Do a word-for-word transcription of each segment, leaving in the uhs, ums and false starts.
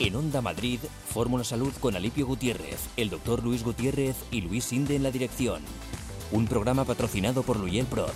En Onda Madrid, Fórmula Salud con Alipio Gutiérrez, el doctor Luis Gutiérrez y Luis Sinde en la dirección. Un programa patrocinado por Luyel Prod.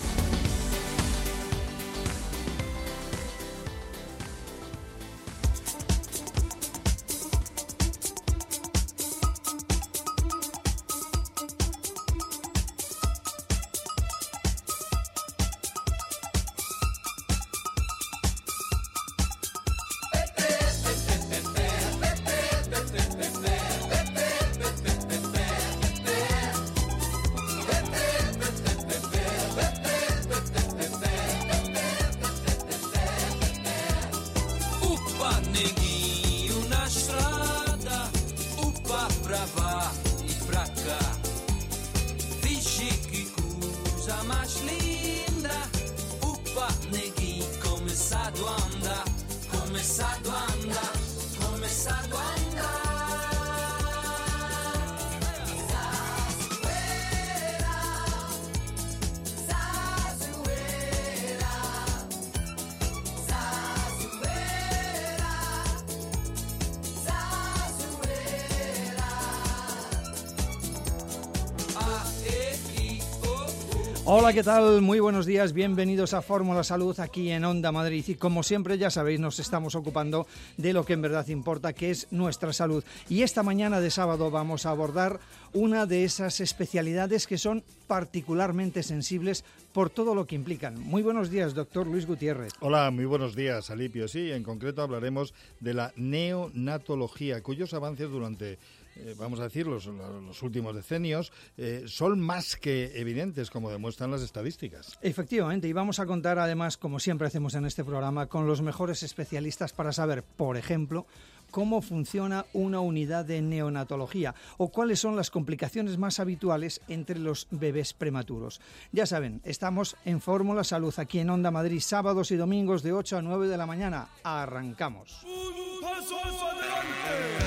Hola, ¿qué tal? Muy buenos días, bienvenidos a Fórmula Salud aquí en Onda Madrid y como siempre ya sabéis nos estamos ocupando de lo que en verdad importa, que es nuestra salud. Y esta mañana de sábado vamos a abordar una de esas especialidades que son particularmente sensibles por todo lo que implican. Muy buenos días, doctor Luis Gutiérrez. Hola, muy buenos días, Alipio. Sí, en concreto hablaremos de la neonatología, cuyos avances durante... Eh, vamos a decir, los, los últimos decenios, eh, son más que evidentes, como demuestran las estadísticas. Efectivamente, y vamos a contar además, como siempre hacemos en este programa, con los mejores especialistas para saber, por ejemplo, cómo funciona una unidad de neonatología o cuáles son las complicaciones más habituales entre los bebés prematuros. Ya saben, estamos en Fórmula Salud, aquí en Onda Madrid, sábados y domingos de ocho a nueve de la mañana. Arrancamos. Un paso adelante.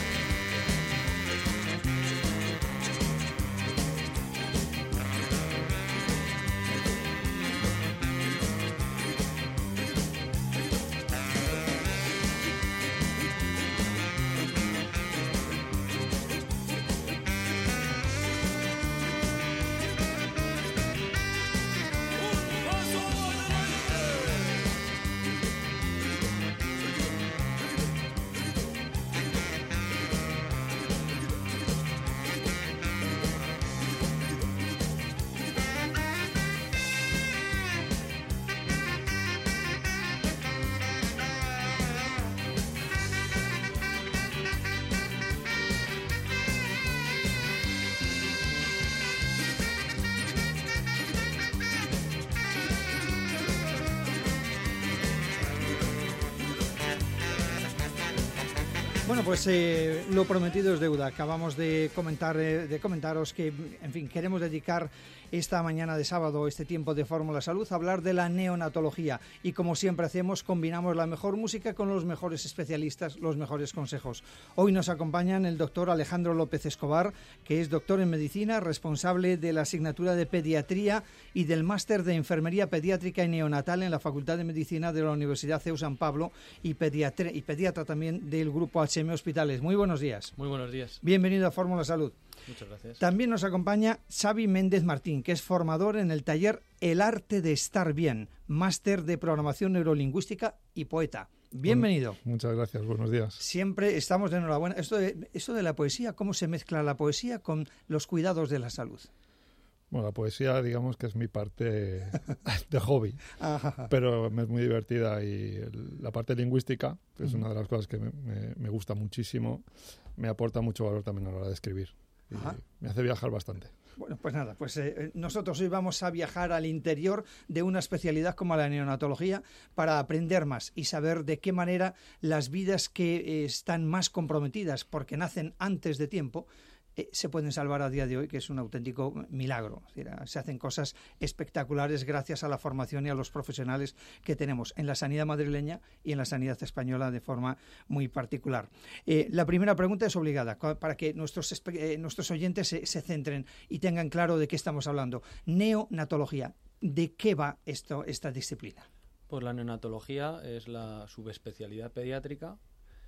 Bueno, pues eh, lo prometido es deuda. Acabamos de comentar, eh, de comentaros que, en fin, queremos dedicar esta mañana de sábado, este tiempo de Fórmula Salud, a hablar de la neonatología. Y como siempre hacemos, combinamos la mejor música con los mejores especialistas, los mejores consejos. Hoy nos acompañan el doctor Alejandro López Escobar, que es doctor en medicina, responsable de la asignatura de pediatría y del máster de enfermería pediátrica y neonatal en la Facultad de Medicina de la Universidad C E U San Pablo y pediatra, y pediatra también del Grupo H M Hospitales. Muy buenos días. Muy buenos días. Bienvenido a Fórmula Salud. Muchas gracias. También nos acompaña Xavi Méndez Martín, que es formador en el taller El Arte de Estar Bien, máster de programación neurolingüística y poeta. Bienvenido. Bueno, muchas gracias, buenos días. Siempre estamos de enhorabuena. Esto de, esto de la poesía, ¿cómo se mezcla la poesía con los cuidados de la salud? Bueno, la poesía, digamos que es mi parte de hobby, pero me es muy divertida y la parte lingüística, que es una de las cosas que me, me, me gusta muchísimo, me aporta mucho valor también a la hora de escribir. Y me hace viajar bastante. Bueno, pues nada, pues eh, nosotros hoy vamos a viajar al interior de una especialidad como la neonatología para aprender más y saber de qué manera las vidas que eh, están más comprometidas porque nacen antes de tiempo eh, se pueden salvar a día de hoy, que es un auténtico milagro. Es decir, se hacen cosas espectaculares gracias a la formación y a los profesionales que tenemos en la sanidad madrileña y en la sanidad española de forma muy particular. Eh, la primera pregunta es obligada para que nuestros, eh, nuestros oyentes se, se centren y tengan claro de qué estamos hablando. Neonatología, ¿de qué va esto, esta disciplina? Pues la neonatología es la subespecialidad pediátrica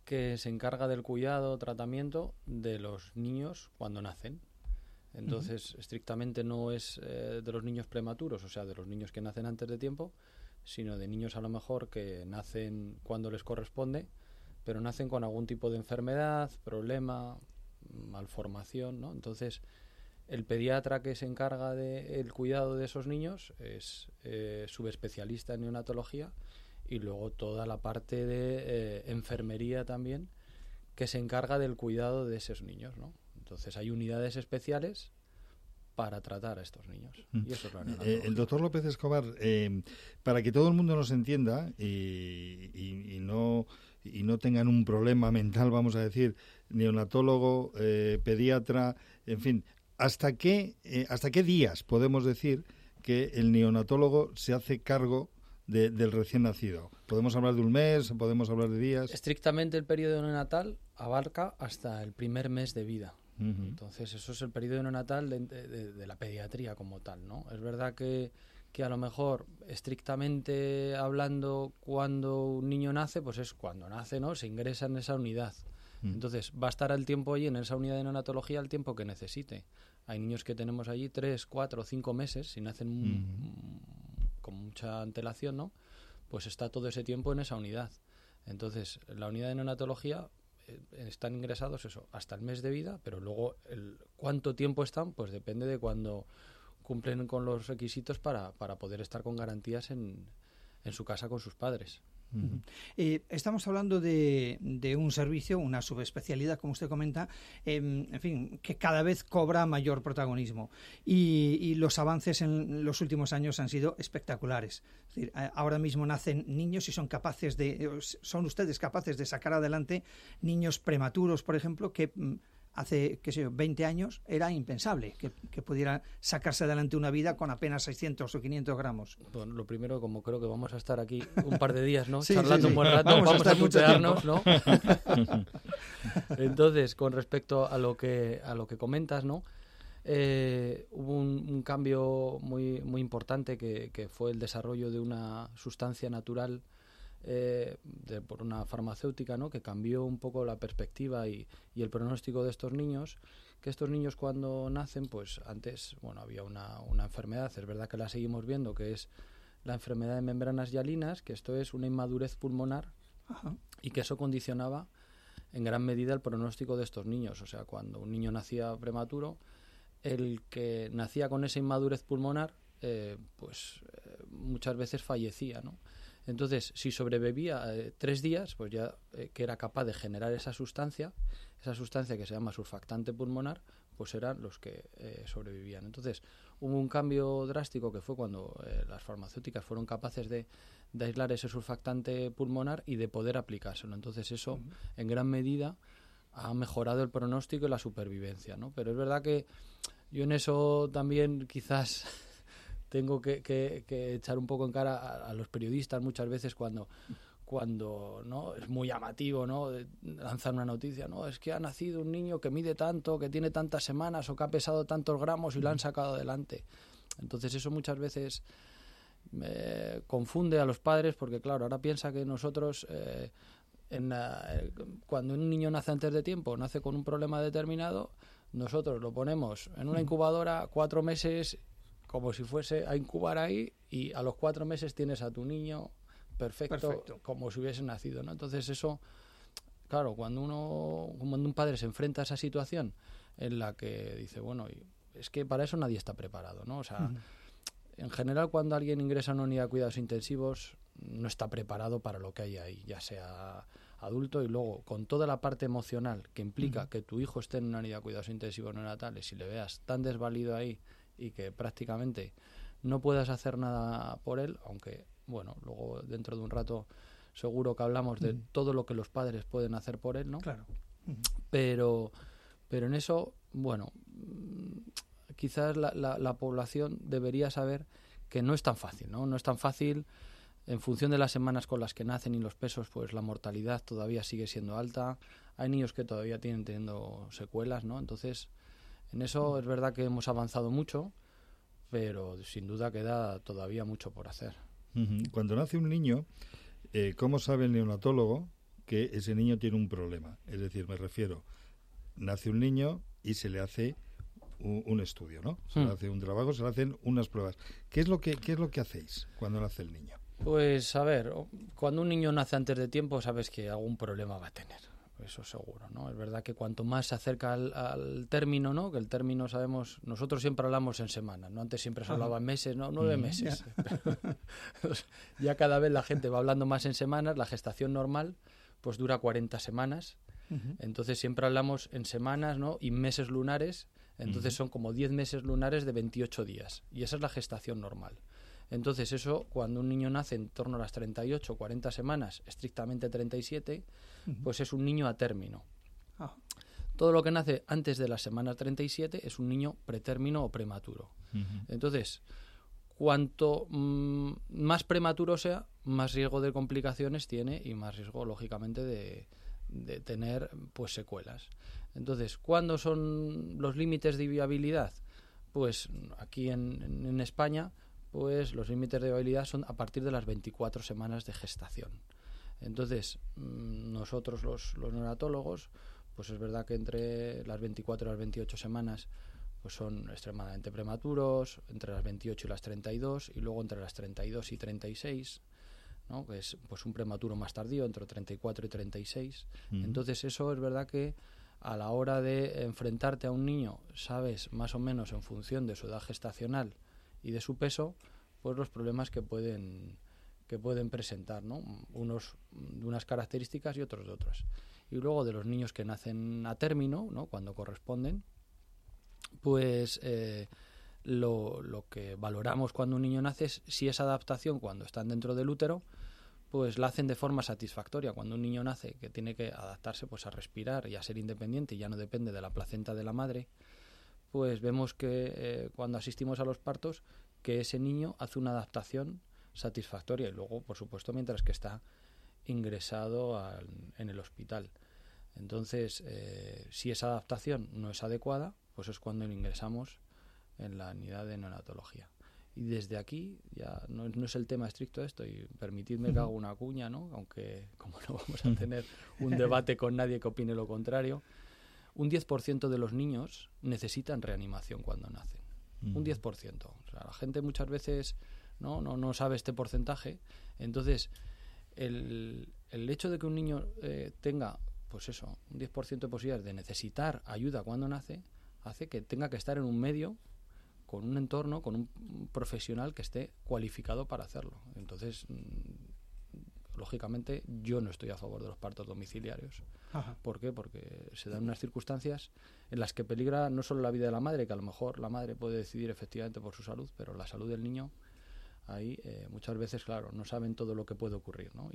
que se encarga del cuidado, tratamiento de los niños cuando nacen. Entonces, uh-huh. estrictamente no es eh, de los niños prematuros, o sea, de los niños que nacen antes de tiempo, sino de niños a lo mejor que nacen cuando les corresponde, pero nacen con algún tipo de enfermedad, problema, malformación, ¿no? Entonces, el pediatra que se encarga del cuidado de esos niños es eh, subespecialista en neonatología, y luego toda la parte de eh, enfermería también, que se encarga del cuidado de esos niños, ¿no? Entonces hay unidades especiales para tratar a estos niños. Mm. Y eso es la eh, el doctor López Escobar, eh, para que todo el mundo nos entienda y, y, y no y no tengan un problema mental, vamos a decir, neonatólogo, eh, pediatra, en fin, ¿hasta qué, eh, hasta qué días podemos decir que el neonatólogo se hace cargo de, del recién nacido? ¿Podemos hablar de un mes? ¿Podemos hablar de días? Estrictamente el periodo neonatal abarca hasta el primer mes de vida. Uh-huh. Entonces eso es el periodo neonatal de, de, de la pediatría como tal, ¿no? Es verdad que, que a lo mejor estrictamente hablando, cuando un niño nace, pues es cuando nace, ¿no? Se ingresa en esa unidad. Uh-huh. Entonces va a estar el tiempo allí en esa unidad de neonatología el tiempo que necesite. Hay niños que tenemos allí tres, cuatro, cinco meses, si nacen uh-huh. m- con mucha antelación, ¿no? Pues está todo ese tiempo en esa unidad. Entonces la unidad de neonatología están ingresados eso hasta el mes de vida, pero luego el cuánto tiempo están pues depende de cuando cumplen con los requisitos para, para poder estar con garantías en, en su casa con sus padres. Uh-huh. Eh, estamos hablando de, de un servicio, una subespecialidad, como usted comenta, eh, en fin, que cada vez cobra mayor protagonismo y, y los avances en los últimos años han sido espectaculares. Es decir, ahora mismo nacen niños y son capaces de, son ustedes capaces de sacar adelante niños prematuros, por ejemplo, que hace, qué sé yo, veinte años era impensable que, que pudiera sacarse adelante una vida con apenas seiscientos o quinientos gramos. Bueno, lo primero, como creo que vamos a estar aquí un par de días, ¿no? Sí, charlando sí, sí. un buen rato, vamos, vamos a tutearnos, ¿no? ¿no? Entonces, con respecto a lo que a lo que comentas, ¿no? Eh, hubo un, un cambio muy muy importante que, que fue el desarrollo de una sustancia natural Eh, de, por una farmacéutica, ¿no? Que cambió un poco la perspectiva y, y el pronóstico de estos niños, que estos niños cuando nacen, pues antes, bueno, había una, una enfermedad, es verdad que la seguimos viendo, que es la enfermedad de membranas hialinas, que esto es una inmadurez pulmonar. Ajá. Y que eso condicionaba en gran medida el pronóstico de estos niños, o sea, cuando un niño nacía prematuro, el que nacía con esa inmadurez pulmonar, eh, pues eh, muchas veces fallecía, ¿no? Entonces, si sobrevivía eh, tres días, pues ya eh, que era capaz de generar esa sustancia, esa sustancia que se llama surfactante pulmonar, pues eran los que eh, sobrevivían. Entonces, hubo un cambio drástico que fue cuando eh, las farmacéuticas fueron capaces de, de aislar ese surfactante pulmonar y de poder aplicárselo. Entonces, eso, uh-huh. en gran medida, ha mejorado el pronóstico y la supervivencia, ¿no? Pero es verdad que yo en eso también quizás... tengo que, que, que echar un poco en cara a, a los periodistas muchas veces cuando, cuando no es muy llamativo, ¿no? Lanzar una noticia, no, es que ha nacido un niño que mide tanto, que tiene tantas semanas o que ha pesado tantos gramos y lo han sacado adelante. Entonces eso muchas veces eh, confunde a los padres porque claro, ahora piensa que nosotros eh, en la, eh, cuando un niño nace antes de tiempo, nace con un problema determinado, nosotros lo ponemos en una incubadora cuatro meses como si fuese a incubar ahí y a los cuatro meses tienes a tu niño perfecto, perfecto. Como si hubiese nacido, ¿no? Entonces eso, claro, cuando uno, cuando un padre se enfrenta a esa situación en la que dice, bueno, es que para eso nadie está preparado, ¿no? O sea, uh-huh. en general cuando alguien ingresa a una unidad de cuidados intensivos no está preparado para lo que hay ahí, ya sea adulto y luego con toda la parte emocional que implica uh-huh. que tu hijo esté en una unidad de cuidados intensivos neonatales y le veas tan desvalido ahí y que prácticamente no puedas hacer nada por él, aunque, bueno, luego dentro de un rato seguro que hablamos de uh-huh. todo lo que los padres pueden hacer por él, ¿no? Claro. Uh-huh. Pero, pero en eso, bueno, quizás la, la, la población debería saber que no es tan fácil, ¿no? No es tan fácil, en función de las semanas con las que nacen y los pesos, pues la mortalidad todavía sigue siendo alta, hay niños que todavía tienen teniendo secuelas, ¿no? Entonces... En eso es verdad que hemos avanzado mucho, pero sin duda queda todavía mucho por hacer. Uh-huh. Cuando nace un niño, eh, ¿cómo sabe el neonatólogo que ese niño tiene un problema. Es decir, me refiero, nace un niño y se le hace un, un estudio, ¿no? Se hmm. le hace un trabajo, se le hacen unas pruebas. ¿Qué es lo que, qué es lo que hacéis cuando nace el niño? Pues, a ver, cuando un niño nace antes de tiempo, sabes que algún problema va a tener. Eso seguro, ¿no? Es verdad que cuanto más se acerca al, al término, ¿no? Que el término, sabemos, nosotros siempre hablamos en semanas, ¿no? Antes siempre se hablaba en meses, ¿no? Nueve meses. Ya. Ya cada vez la gente va hablando más en semanas. La gestación normal, pues dura cuarenta semanas. Uh-huh. Entonces siempre hablamos en semanas, ¿no? Y meses lunares. Entonces uh-huh. son como diez meses lunares de veintiocho días. Y esa es la gestación normal. Entonces eso, cuando un niño nace en torno a las treinta y ocho, cuarenta semanas, estrictamente treinta y siete, uh-huh. pues es un niño a término. Ah. Todo lo que nace antes de la semana treinta y siete es un niño pretérmino o prematuro. Uh-huh. Entonces, cuanto mmm, más prematuro sea, más riesgo de complicaciones tiene y más riesgo, lógicamente, de, de tener pues secuelas. Entonces, ¿cuándo son los límites de viabilidad? Pues aquí en, en, en España... pues los límites de viabilidad son a partir de las veinticuatro semanas de gestación. Entonces, nosotros los, los neonatólogos, pues es verdad que entre las veinticuatro y las veintiocho semanas pues son extremadamente prematuros, entre las veintiocho y las treinta y dos, y luego entre las treinta y dos y treinta y seis, ¿no? Que es pues un prematuro más tardío, entre treinta y cuatro y treinta y seis. Uh-huh. Entonces eso es verdad que a la hora de enfrentarte a un niño, sabes más o menos en función de su edad gestacional y de su peso, pues los problemas que pueden que pueden presentar, ¿no? Unos de unas características y otros de otras. Y luego de los niños que nacen a término, ¿no? Cuando corresponden, pues eh, lo, lo que valoramos cuando un niño nace es si esa adaptación cuando están dentro del útero, pues la hacen de forma satisfactoria. Cuando un niño nace que tiene que adaptarse pues a respirar y a ser independiente y ya no depende de la placenta de la madre, pues vemos que eh, cuando asistimos a los partos que ese niño hace una adaptación satisfactoria y luego, por supuesto, mientras que está ingresado al, en el hospital. Entonces, eh, si esa adaptación no es adecuada, pues es cuando lo ingresamos en la unidad de neonatología. Y desde aquí, ya no, no es el tema estricto de esto, y permitidme que haga una cuña, ¿no? Aunque como no vamos a tener un debate con nadie que opine lo contrario, un diez por ciento de los niños necesitan reanimación cuando nacen. Mm. Un diez por ciento. O sea, la gente muchas veces no, no, no sabe este porcentaje. Entonces, el, el hecho de que un niño eh, tenga, pues eso, un diez por ciento de posibilidades de necesitar ayuda cuando nace, hace que tenga que estar en un medio, con un entorno, con un profesional que esté cualificado para hacerlo. Entonces, lógicamente, yo no estoy a favor de los partos domiciliarios. Ajá. ¿Por qué? Porque se dan unas circunstancias en las que peligra no solo la vida de la madre, que a lo mejor la madre puede decidir efectivamente por su salud, pero la salud del niño, ahí eh, muchas veces, claro, no saben todo lo que puede ocurrir, ¿no? Y,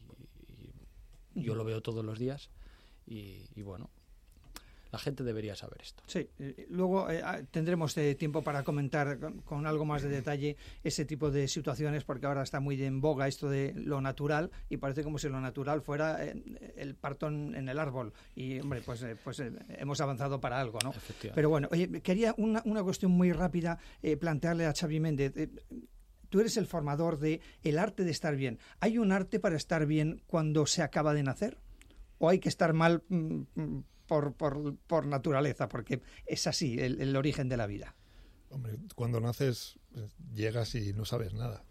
y, y yo lo veo todos los días y, y bueno, la gente debería saber esto. Sí, eh, luego eh, tendremos eh, tiempo para comentar con, con algo más de detalle ese tipo de situaciones, porque ahora está muy en boga esto de lo natural y parece como si lo natural fuera eh, el parto en, en el árbol. Y, hombre, pues, eh, pues eh, hemos avanzado para algo, ¿no? Pero bueno, oye, quería una, una cuestión muy rápida eh, plantearle a Xavi Méndez. Eh, tú eres el formador de el arte de estar bien. ¿Hay un arte para estar bien cuando se acaba de nacer? ¿O hay que estar mal mm, Por, por, por naturaleza, porque es así el, el origen de la vida? Hombre, cuando naces, pues, llegas y no sabes nada.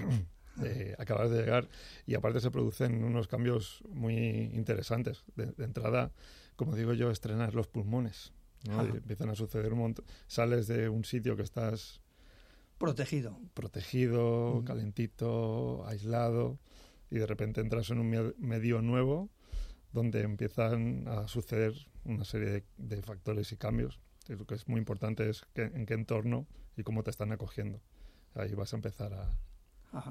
eh, acabas de llegar y aparte se producen unos cambios muy interesantes. De, de entrada, como digo yo, estrenas los pulmones, ¿no? Empiezan a suceder un montón. Sales de un sitio que estás... Protegido. Protegido, uh-huh. calentito, aislado, y de repente entras en un medio nuevo donde empiezan a suceder una serie de, de factores y cambios. Y lo que es muy importante es que, en qué entorno y cómo te están acogiendo. Ahí vas a empezar a... Ajá.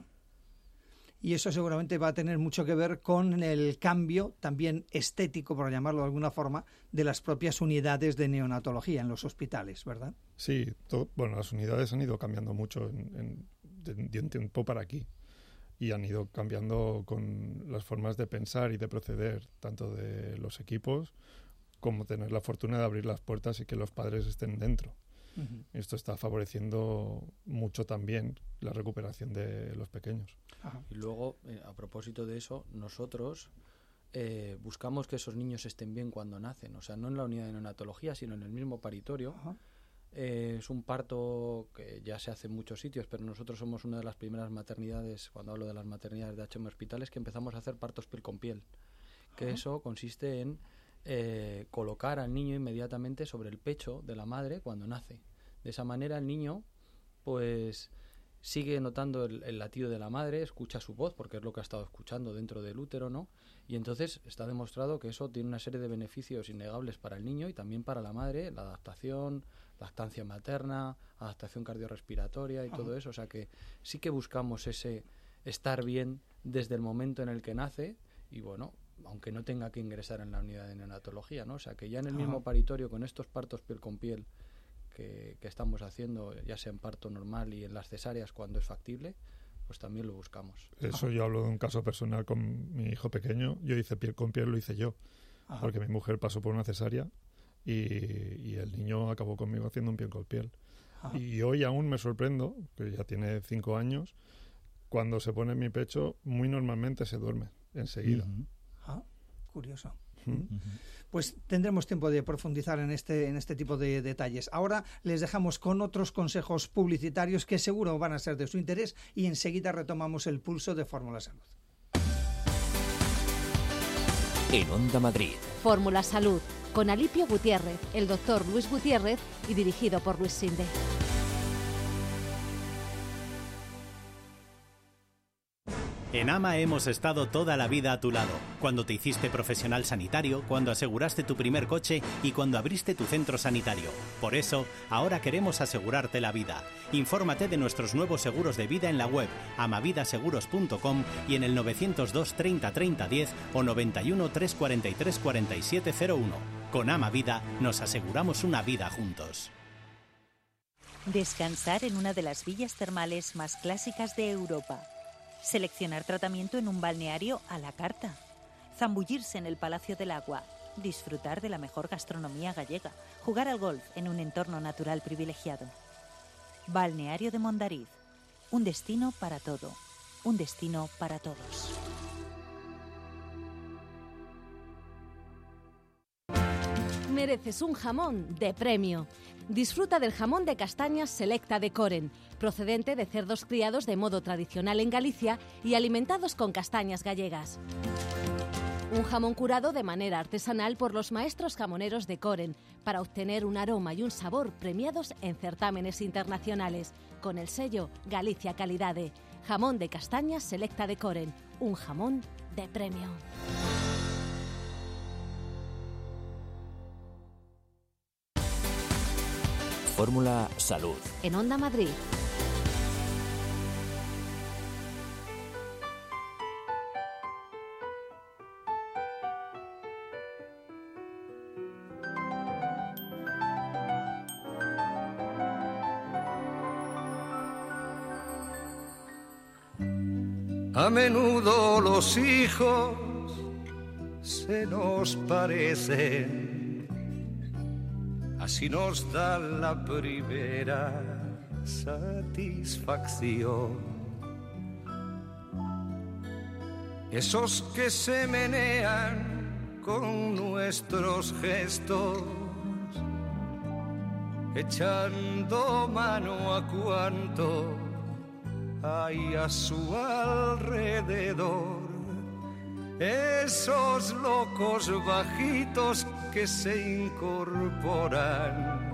Y eso seguramente va a tener mucho que ver con el cambio también estético, por llamarlo de alguna forma, de las propias unidades de neonatología en los hospitales, ¿verdad? Sí, todo, bueno, las unidades han ido cambiando mucho en, en, de, de un tiempo para aquí. Y han ido cambiando con las formas de pensar y de proceder, tanto de los equipos como tener la fortuna de abrir las puertas y que los padres estén dentro. Uh-huh. Esto está favoreciendo mucho también la recuperación de los pequeños. Ajá. Y luego, eh, a propósito de eso, nosotros eh, buscamos que esos niños estén bien cuando nacen, o sea, no en la unidad de neonatología, sino en el mismo paritorio. Eh, es un parto que ya se hace en muchos sitios, pero nosotros somos una de las primeras maternidades, cuando hablo de las maternidades de H M Hospitales, que empezamos a hacer partos piel con piel, que uh-huh. eso consiste en eh, colocar al niño inmediatamente sobre el pecho de la madre cuando nace. De esa manera el niño pues sigue notando el, el latido de la madre, escucha su voz porque es lo que ha estado escuchando dentro del útero, ¿no? Y entonces está demostrado que eso tiene una serie de beneficios innegables para el niño y también para la madre, la adaptación, lactancia materna, adaptación cardiorrespiratoria y uh-huh. todo eso. O sea que sí que buscamos ese estar bien desde el momento en el que nace y bueno, aunque no tenga que ingresar en la unidad de neonatología, ¿no? O sea que ya en el uh-huh. mismo paritorio con estos partos piel con piel que, que estamos haciendo, ya sea en parto normal y en las cesáreas cuando es factible, pues también lo buscamos. Eso yo hablo de un caso personal con mi hijo pequeño. Yo hice piel con piel, lo hice yo, Ajá. porque mi mujer pasó por una cesárea y, y el niño acabó conmigo haciendo un piel con piel. Ajá. Y hoy aún me sorprendo, que ya tiene cinco años, cuando se pone en mi pecho, muy normalmente se duerme enseguida. Uh-huh. Ah, curioso. Uh-huh. Pues tendremos tiempo de profundizar en este, en este tipo de detalles. Ahora les dejamos con otros consejos publicitarios que seguro van a ser de su interés y enseguida retomamos el pulso de Fórmula Salud. En Onda Madrid. Fórmula Salud, con Alipio Gutiérrez, el doctor Luis Gutiérrez y dirigido por Luis Sinde. En AMA hemos estado toda la vida a tu lado, cuando te hiciste profesional sanitario, cuando aseguraste tu primer coche y cuando abriste tu centro sanitario. Por eso, ahora queremos asegurarte la vida. Infórmate de nuestros nuevos seguros de vida en la web amavidaseguros punto com y en el novecientos dos treinta treinta diez o noventa y uno trescientos cuarenta y tres cuarenta y siete cero uno. Con AMA Vida nos aseguramos una vida juntos. Descansar en una de las villas termales más clásicas de Europa. Seleccionar tratamiento en un balneario a la carta. Zambullirse en el Palacio del Agua. Disfrutar de la mejor gastronomía gallega. Jugar al golf en un entorno natural privilegiado. Balneario de Mondariz. Un destino para todo. Un destino para todos. Mereces un jamón de premio. Disfruta del jamón de castañas Selecta de Coren, procedente de cerdos criados de modo tradicional en Galicia y alimentados con castañas gallegas. Un jamón curado de manera artesanal por los maestros jamoneros de Coren para obtener un aroma y un sabor premiados en certámenes internacionales, con el sello Galicia Calidade. Jamón de castañas Selecta de Coren, un jamón de premio. Fórmula Salud. En Onda Madrid. A menudo los hijos se nos parecen. Así nos da la primera satisfacción. Esos que se menean con nuestros gestos, echando mano a cuanto hay a su alrededor. Esos locos bajitos que se incorporan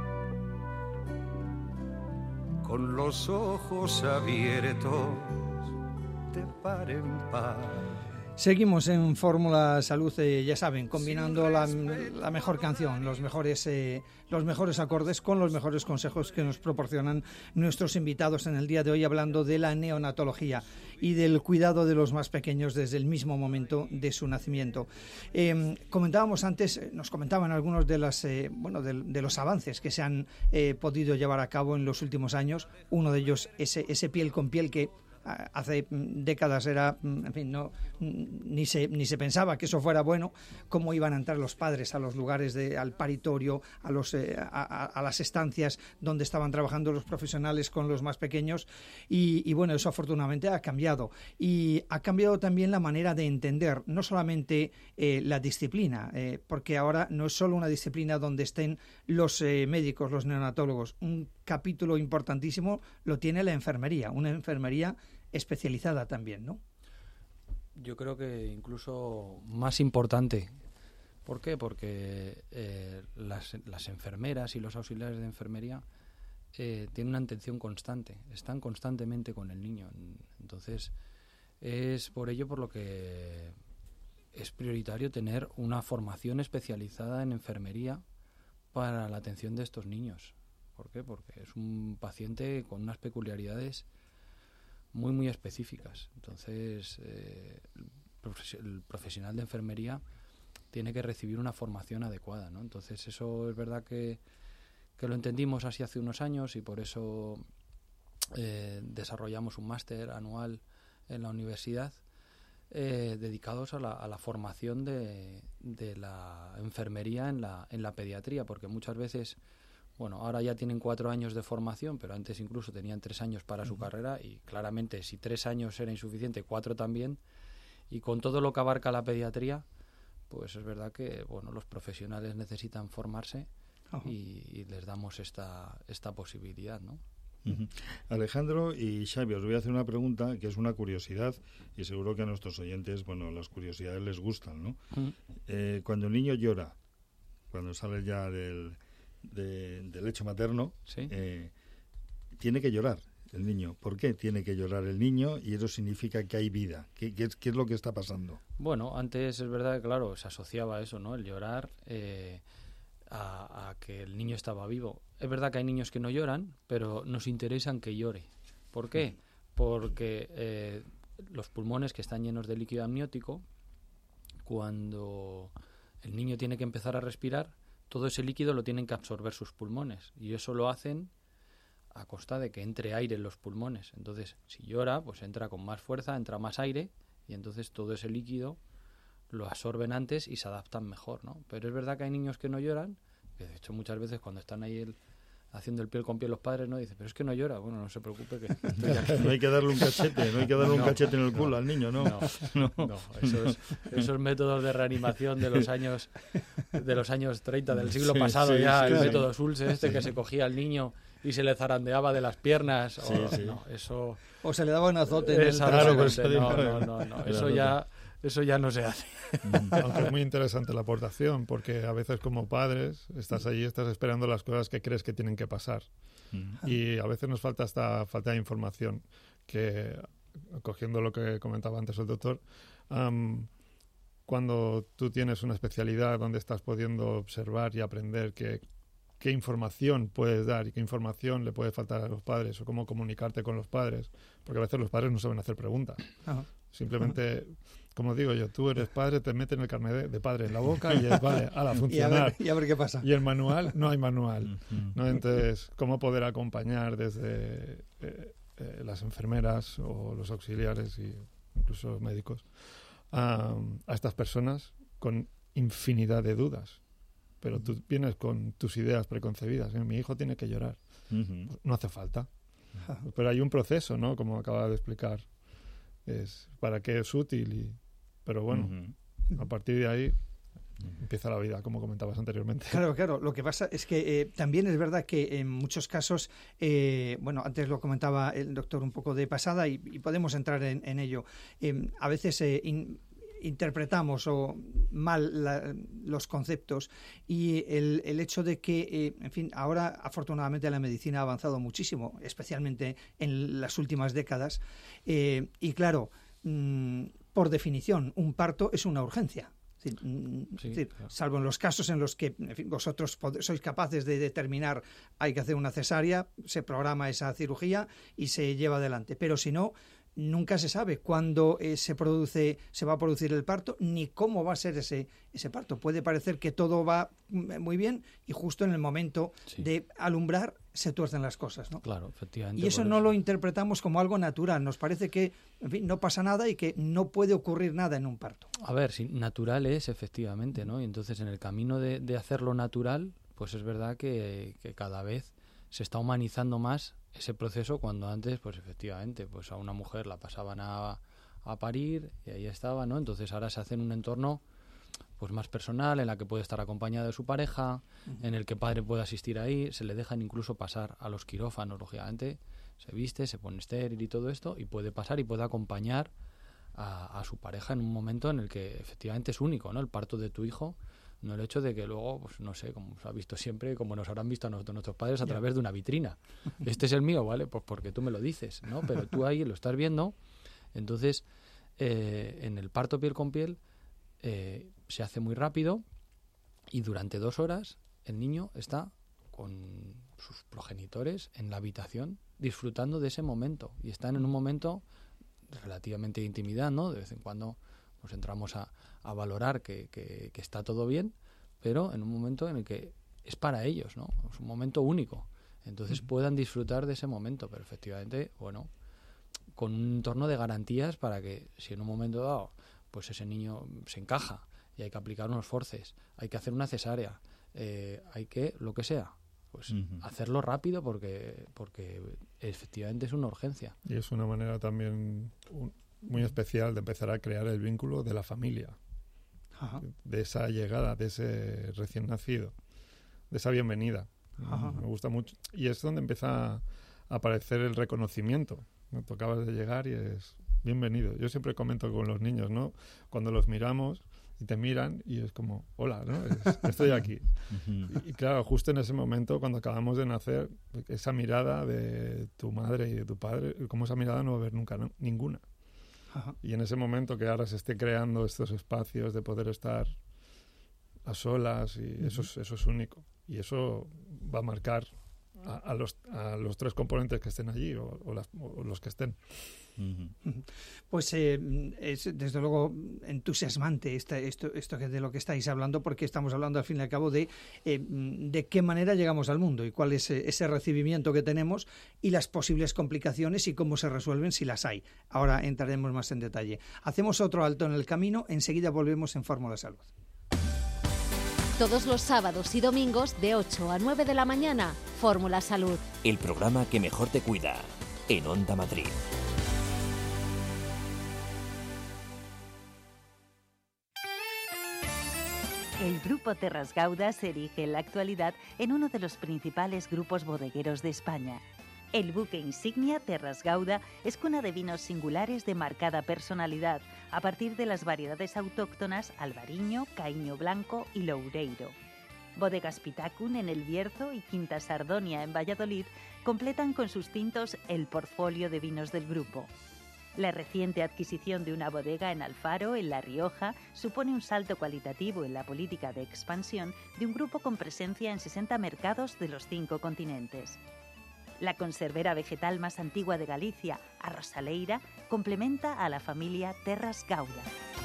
con los ojos abiertos de par en par. Seguimos en Fórmula Salud, eh, ya saben, combinando la, la mejor canción, los mejores, eh, los mejores acordes con los mejores consejos que nos proporcionan nuestros invitados en el día de hoy, hablando de la neonatología y del cuidado de los más pequeños desde el mismo momento de su nacimiento. Eh, comentábamos antes, nos comentaban algunos de, las, eh, bueno, de, de los avances que se han eh, podido llevar a cabo en los últimos años. Uno de ellos, ese, ese piel con piel que hace décadas era, en fin, no ni se ni se pensaba que eso fuera bueno, cómo iban a entrar los padres a los lugares de al paritorio, a los eh, a, a las estancias donde estaban trabajando los profesionales con los más pequeños y, y bueno, eso afortunadamente ha cambiado y ha cambiado también la manera de entender no solamente eh, la disciplina, eh, porque ahora no es solo una disciplina donde estén los eh, médicos, los neonatólogos. Un capítulo importantísimo lo tiene la enfermería, una enfermería especializada también, ¿no? Yo creo que incluso más importante. ¿Por qué? Porque eh, las, las enfermeras y los auxiliares de enfermería eh, tienen una atención constante, están constantemente con el niño. Entonces, es por ello por lo que es prioritario tener una formación especializada en enfermería para la atención de estos niños. ¿Por qué? Porque es un paciente con unas peculiaridades muy, muy específicas. Entonces, eh, el profesional de enfermería tiene que recibir una formación adecuada, ¿no? Entonces, eso es verdad que, que lo entendimos así hace unos años y por eso eh, desarrollamos un máster anual en la universidad eh, dedicados a la, a la formación de, de la enfermería en la, en la pediatría, porque muchas veces... Bueno, ahora ya tienen cuatro años de formación, pero antes incluso tenían tres años para su uh-huh. carrera y claramente si tres años era insuficiente, cuatro también. Y con todo lo que abarca la pediatría, pues es verdad que bueno, los profesionales necesitan formarse uh-huh. y, y les damos esta, esta posibilidad, ¿no? Uh-huh. Alejandro y Xavi, os voy a hacer una pregunta que es una curiosidad y seguro que a nuestros oyentes, bueno, las curiosidades les gustan, ¿no? Uh-huh. Eh, cuando el niño llora, cuando sale ya del... De, del lecho materno, ¿sí? eh, tiene que llorar el niño. ¿Por qué tiene que llorar el niño? Y eso significa que hay vida. ¿Qué, qué, es, qué es lo que está pasando? Bueno, antes es verdad que, claro, se asociaba a eso, ¿no? El llorar eh, a, a que el niño estaba vivo. Es verdad que hay niños que no lloran, pero nos interesan que llore. ¿Por qué? Porque eh, los pulmones que están llenos de líquido amniótico, cuando el niño tiene que empezar a respirar, todo ese líquido lo tienen que absorber sus pulmones y eso lo hacen a costa de que entre aire en los pulmones. Entonces, si llora, pues entra con más fuerza, entra más aire y entonces todo ese líquido lo absorben antes y se adaptan mejor, ¿no? Pero es verdad que hay niños que no lloran, que de hecho muchas veces cuando están ahí el, haciendo el piel con piel los padres, ¿no? Dicen, pero es que no llora. Bueno, no se preocupe que estoy aquí. No hay que darle un cachete, no hay que darle no, un cachete en el culo no, al niño, ¿no? No, no, no eso es, esos métodos de reanimación de los años de los años treinta del siglo sí, pasado sí, ya, sí, el sí. método Sulce este sí. que se cogía al niño y se le zarandeaba de las piernas, sí, o, sí. no, eso... O se le daba un azote en el claro, pues, no, no, no, no, eso ya... Eso ya no se hace. Aunque es muy interesante la aportación, porque a veces como padres estás allí, estás esperando las cosas que crees que tienen que pasar. Uh-huh. Y a veces nos falta esta falta de información, que cogiendo lo que comentaba antes el doctor, um, cuando tú tienes una especialidad donde estás pudiendo observar y aprender que, qué información puedes dar y qué información le puede faltar a los padres o cómo comunicarte con los padres, porque a veces los padres no saben hacer preguntas. Uh-huh. Simplemente... Uh-huh. Como digo yo, tú eres padre, te meten el carnet de, de padre en la boca y es, vale, a la funcionar. Y a, ver, y a ver qué pasa. Y el manual, no hay manual. ¿No? Entonces, ¿cómo poder acompañar desde eh, eh, las enfermeras o los auxiliares y incluso los médicos a, a estas personas con infinidad de dudas? Pero tú vienes con tus ideas preconcebidas. ¿eh? Mi hijo tiene que llorar. Uh-huh. Pues no hace falta. Uh-huh. Pero hay un proceso, ¿no? Como acaba de explicar. Es para qué es útil y... Pero bueno, uh-huh. a partir de ahí uh-huh. empieza la vida, como comentabas anteriormente. Claro, claro. Lo que pasa es que eh, también es verdad que en muchos casos, eh, bueno, antes lo comentaba el doctor un poco de pasada y, y podemos entrar en, en ello. Eh, a veces eh, in, interpretamos o mal la, los conceptos y el, el hecho de que, eh, en fin, ahora afortunadamente la medicina ha avanzado muchísimo, especialmente en las últimas décadas. Eh, y claro, mmm, por definición, un parto es una urgencia. Es decir, sí, es decir, claro. Salvo en los casos en los que en fin, vosotros pod- sois capaces de determinar hay que hacer una cesárea, se programa esa cirugía y se lleva adelante. Pero si no, nunca se sabe cuándo eh, se produce, se va a producir el parto, ni cómo va a ser ese, ese parto. Puede parecer que todo va muy bien y justo en el momento sí. de alumbrar se tuercen las cosas, ¿no? Claro, efectivamente. Y eso no eso. lo interpretamos como algo natural. Nos parece que, en fin, no pasa nada y que no puede ocurrir nada en un parto. A ver, sí, natural es, efectivamente, ¿no? Y entonces en el camino de, de hacerlo natural, pues es verdad que, que cada vez se está humanizando más ese proceso, cuando antes, pues efectivamente, pues a una mujer la pasaban a, a parir y ahí estaba, ¿no? Entonces ahora se hace en un entorno pues más personal, en la que puede estar acompañada de su pareja, uh-huh. en el que el padre puede asistir ahí, se le dejan incluso pasar a los quirófanos, lógicamente, se viste, se pone estéril y todo esto, y puede pasar y puede acompañar a, a su pareja en un momento en el que efectivamente es único, ¿no? El parto de tu hijo, no el hecho de que luego, pues no sé, como se ha visto siempre, como nos habrán visto a nosotros, nuestros padres, a yeah. través de una vitrina. Este es el mío, ¿vale? Pues porque tú me lo dices, ¿no? Pero tú ahí lo estás viendo. Entonces, eh, en el parto piel con piel eh, se hace muy rápido y durante dos horas el niño está con sus progenitores en la habitación disfrutando de ese momento. Y están en un momento relativamente de intimidad, ¿no? De vez en cuando pues entramos a, a valorar que, que, que está todo bien, pero en un momento en el que es para ellos, ¿no? Es un momento único. Entonces uh-huh. puedan disfrutar de ese momento, pero efectivamente, bueno, con un entorno de garantías para que si en un momento dado pues ese niño se encaja y hay que aplicar unos forces, hay que hacer una cesárea, eh, hay que, lo que sea, pues uh-huh. hacerlo rápido porque, porque efectivamente es una urgencia. Y es una manera también un, muy especial de empezar a crear el vínculo de la familia, Ajá. de esa llegada, de ese recién nacido, de esa bienvenida. Ajá. Me gusta mucho. Y es donde empieza a aparecer el reconocimiento. ¿No? Tú acabas de llegar y es bienvenido. Yo siempre comento con los niños, ¿no? Cuando los miramos y te miran y es como, hola, ¿no? Es, estoy aquí. Uh-huh. y, y claro, justo en ese momento, cuando acabamos de nacer, esa mirada de tu madre y de tu padre, como esa mirada no va a haber nunca, ¿no? Ninguna. Ajá. Y en ese momento que ahora se esté creando estos espacios de poder estar a solas, y uh-huh. eso, es, eso es único. Y eso va a marcar a, a, los, a los tres componentes que estén allí o, o, las, o los que estén. Uh-huh. Pues eh, es desde luego entusiasmante esta, esto, esto de lo que estáis hablando, porque estamos hablando al fin y al cabo de eh, de qué manera llegamos al mundo y cuál es ese recibimiento que tenemos y las posibles complicaciones y cómo se resuelven si las hay. Ahora entraremos más en detalle. Hacemos otro alto en el camino, enseguida volvemos en Fórmula Salud. Todos los sábados y domingos de ocho a nueve de la mañana, Fórmula Salud. El programa que mejor te cuida, en Onda Madrid. El Grupo Terras Gauda se erige en la actualidad en uno de los principales grupos bodegueros de España. El buque insignia Terras Gauda es cuna de vinos singulares de marcada personalidad, a partir de las variedades autóctonas Albariño, Caíño Blanco y Loureiro. Bodegas Pitacun en El Bierzo y Quinta Sardonia en Valladolid completan con sus tintos el portfolio de vinos del grupo. La reciente adquisición de una bodega en Alfaro, en La Rioja, supone un salto cualitativo en la política de expansión de un grupo con presencia en sesenta mercados de los cinco continentes. La conservera vegetal más antigua de Galicia, Arrosaleira, complementa a la familia Terras Gauda.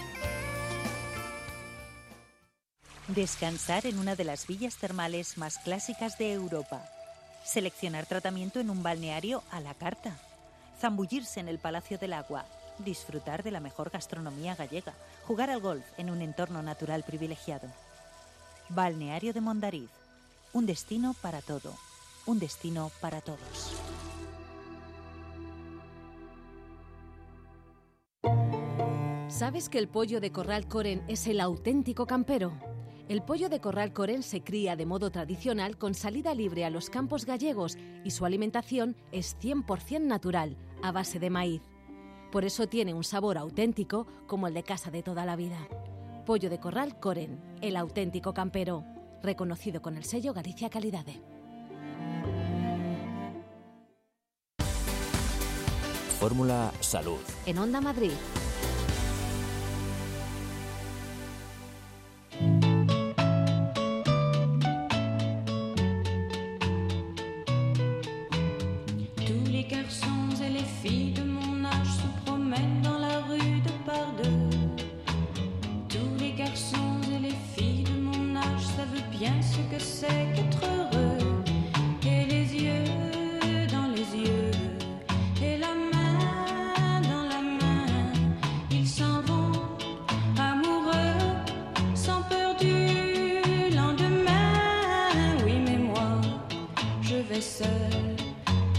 Descansar en una de las villas termales más clásicas de Europa. Seleccionar tratamiento en un balneario a la carta. Zambullirse en el Palacio del Agua, disfrutar de la mejor gastronomía gallega, jugar al golf en un entorno natural privilegiado. Balneario de Mondariz, un destino para todo, un destino para todos. ¿Sabes que el pollo de Corral Coren es el auténtico campero? El pollo de Corral Coren se cría de modo tradicional con salida libre a los campos gallegos y su alimentación es cien por ciento natural, a base de maíz. Por eso tiene un sabor auténtico como el de casa de toda la vida. Pollo de Corral Coren, el auténtico campero, reconocido con el sello Galicia Calidade. Fórmula Salud. En Onda Madrid. Tous les garçons et les filles de mon âge se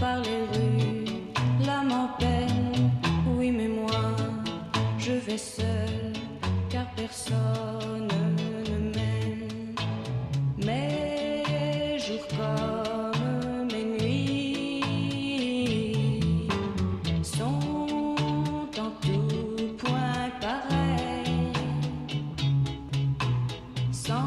par les rues, l'âme en peine, oui mais moi, je vais seule, car personne ne m'aime. Mes jours comme mes nuits sont en tout point pareils, sans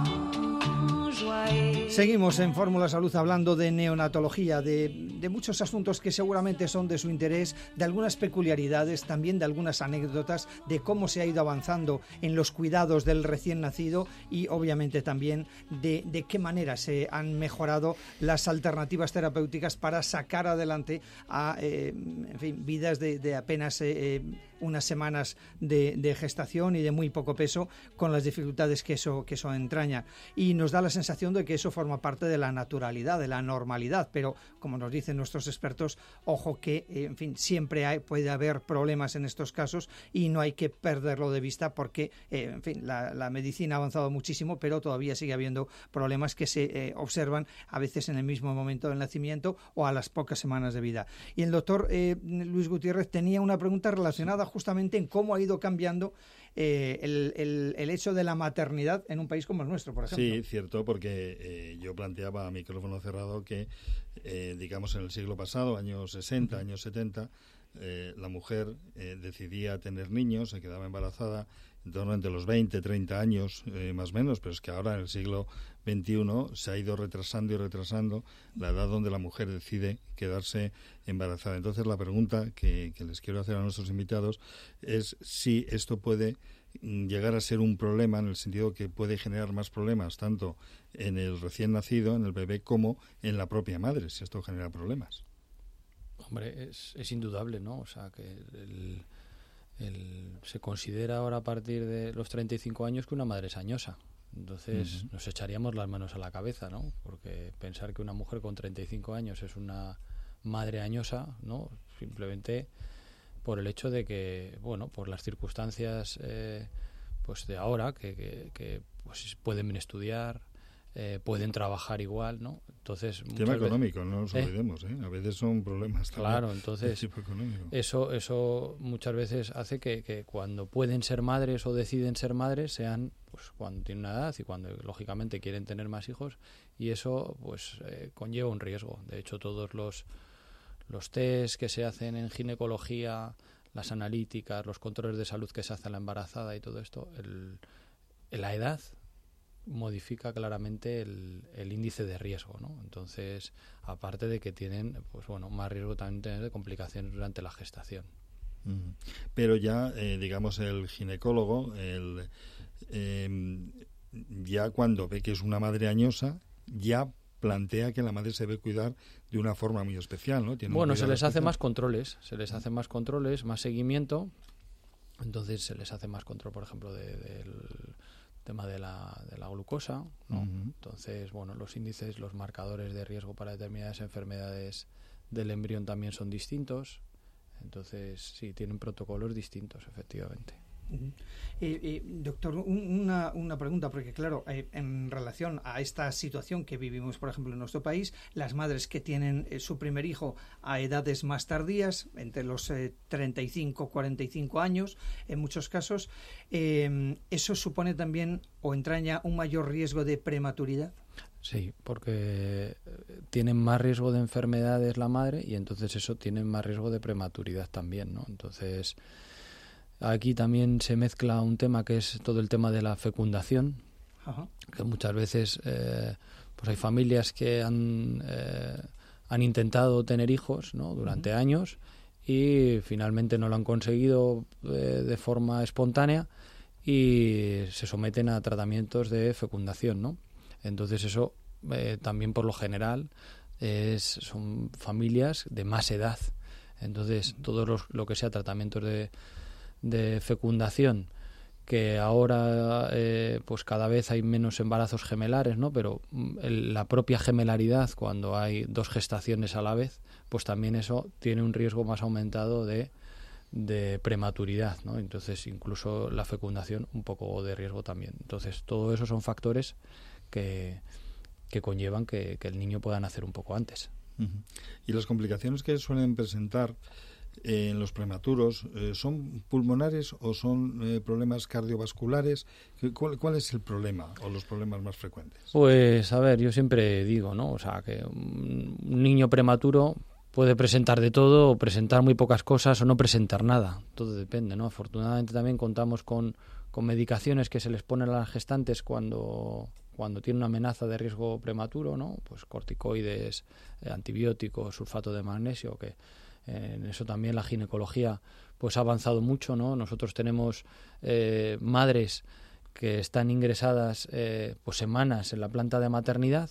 joie et... Seguimos en Fórmula Salud hablando de neonatología, de, de muchos asuntos que seguramente son de su interés, de algunas peculiaridades, también de algunas anécdotas, de cómo se ha ido avanzando en los cuidados del recién nacido y obviamente también de, de qué manera se han mejorado las alternativas terapéuticas para sacar adelante a eh, en fin, vidas de, de apenas eh, unas semanas de, de gestación y de muy poco peso, con las dificultades que eso, que eso entraña. Y nos da la sensación de que eso forma parte de la naturalidad, de la normalidad, pero como nos dicen nuestros expertos, ojo que, eh, en fin, siempre hay, puede haber problemas en estos casos y no hay que perderlo de vista porque, eh, en fin, la, la medicina ha avanzado muchísimo, pero todavía sigue habiendo problemas que se eh, observan a veces en el mismo momento del nacimiento o a las pocas semanas de vida. Y el doctor eh, Luis Gutiérrez tenía una pregunta relacionada justamente en cómo ha ido cambiando eh, el, el, el hecho de la maternidad en un país como el nuestro, por ejemplo. Sí, cierto, porque eh, yo planteaba a micrófono cerrado que, eh, digamos, en el siglo pasado, años sesenta, años setenta, eh, la mujer eh, decidía tener niños, se quedaba embarazada en torno entre los veinte, treinta años, eh, más o menos, pero es que ahora en el siglo veintiuno se ha ido retrasando y retrasando la edad donde la mujer decide quedarse embarazada. Entonces la pregunta que, que les quiero hacer a nuestros invitados es si esto puede llegar a ser un problema, en el sentido que puede generar más problemas tanto en el recién nacido, en el bebé, como en la propia madre, si esto genera problemas. Hombre, es, es indudable, ¿no? O sea, que el, el, se considera ahora a partir de los treinta y cinco años que una madre es añosa. Entonces uh-huh. nos echaríamos las manos a la cabeza, ¿no? Porque pensar que una mujer con treinta y cinco años es una madre añosa, ¿no? Simplemente por el hecho de que, bueno, por las circunstancias eh, pues de ahora, que, que, que pues pueden estudiar, eh, pueden trabajar igual, ¿no? Entonces, tema económico, veces, no nos olvidemos, ¿eh? A veces son problemas también. Claro, entonces de tipo económico. Eso, eso muchas veces hace que, que cuando pueden ser madres o deciden ser madres sean pues cuando tienen una edad y cuando lógicamente quieren tener más hijos, y eso pues eh, conlleva un riesgo. De hecho, todos los los test que se hacen en ginecología, las analíticas, los controles de salud que se hace a la embarazada y todo esto, el, la edad modifica claramente el, el índice de riesgo, ¿no? Entonces, aparte de que tienen, pues bueno, más riesgo también tener de complicaciones durante la gestación. Mm. Pero ya, eh, digamos, el ginecólogo, el, eh, ya cuando ve que es una madre añosa, ya plantea que la madre se debe cuidar de una forma muy especial, ¿no? Tiene bueno, se les especial. hace más controles, se les hace más controles, más seguimiento, entonces se les hace más control, por ejemplo, de, del tema de la, de la glucosa, ¿no? Uh-huh. Entonces, bueno, los índices, los marcadores de riesgo para determinadas enfermedades del embrión también son distintos, entonces sí, tienen protocolos distintos, efectivamente. Uh-huh. Eh, eh, doctor, un, una, una pregunta, porque claro, eh, en relación a esta situación que vivimos, por ejemplo, en nuestro país, las madres que tienen eh, su primer hijo a edades más tardías, entre los eh, treinta y cinco, cuarenta y cinco años, en muchos casos, eh, ¿eso supone también o entraña un mayor riesgo de prematuridad? Sí, porque tienen más riesgo de enfermedades la madre y entonces eso tiene más riesgo de prematuridad también, ¿no? Entonces, aquí también se mezcla un tema que es todo el tema de la fecundación. Ajá. Que muchas veces eh, pues hay familias que han, eh, han intentado tener hijos, ¿no? Durante uh-huh. años y finalmente no lo han conseguido eh, de forma espontánea y se someten a tratamientos de fecundación, ¿no? Entonces eso eh, también por lo general es, son familias de más edad. Entonces uh-huh. todo los, lo que sea tratamientos de de fecundación, que ahora eh, pues cada vez hay menos embarazos gemelares, ¿no? Pero el, la propia gemelaridad, cuando hay dos gestaciones a la vez, pues también eso tiene un riesgo más aumentado de, de prematuridad, ¿no? Entonces incluso la fecundación un poco de riesgo también. Entonces todo eso son factores que, que conllevan que, que el niño pueda nacer un poco antes. Uh-huh. ¿Y las complicaciones que suelen presentar eh, en los prematuros eh, son pulmonares o son eh, problemas cardiovasculares? ¿Cuál, ¿Cuál es el problema o los problemas más frecuentes? Pues, a ver, yo siempre digo, ¿no? O sea, que un niño prematuro puede presentar de todo, o presentar muy pocas cosas, o no presentar nada. Todo depende, ¿no? Afortunadamente también contamos con, con medicaciones que se les ponen a las gestantes cuando, cuando tienen una amenaza de riesgo prematuro, ¿no? Pues corticoides, eh, antibióticos, sulfato de magnesio, que eh, en eso también la ginecología pues ha avanzado mucho, ¿no? Nosotros tenemos eh, madres que están ingresadas eh, pues semanas en la planta de maternidad.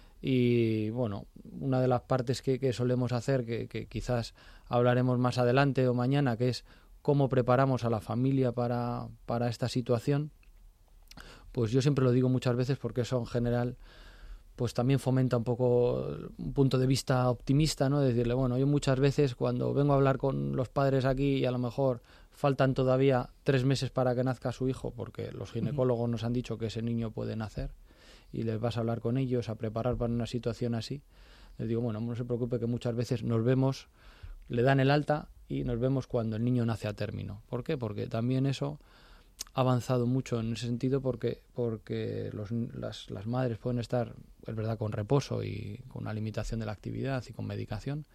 Y bueno, una de las partes que, que solemos hacer, que, que quizás hablaremos más adelante o mañana, que es cómo preparamos a la familia para, para esta situación, pues yo siempre lo digo muchas veces porque eso en general pues también fomenta un poco un punto de vista optimista, ¿no? Decirle, bueno, yo muchas veces cuando vengo a hablar con los padres aquí y a lo mejor faltan todavía tres meses para que nazca su hijo, porque los ginecólogos nos han dicho que ese niño puede nacer, y les vas a hablar con ellos, a preparar para una situación así, les digo, bueno, no se preocupe que muchas veces nos vemos, le dan el alta y nos vemos cuando el niño nace a término. ¿Por qué? Porque también eso ha avanzado mucho en ese sentido, porque porque los, las, las madres pueden estar, es verdad, con reposo y con una limitación de la actividad y con medicación,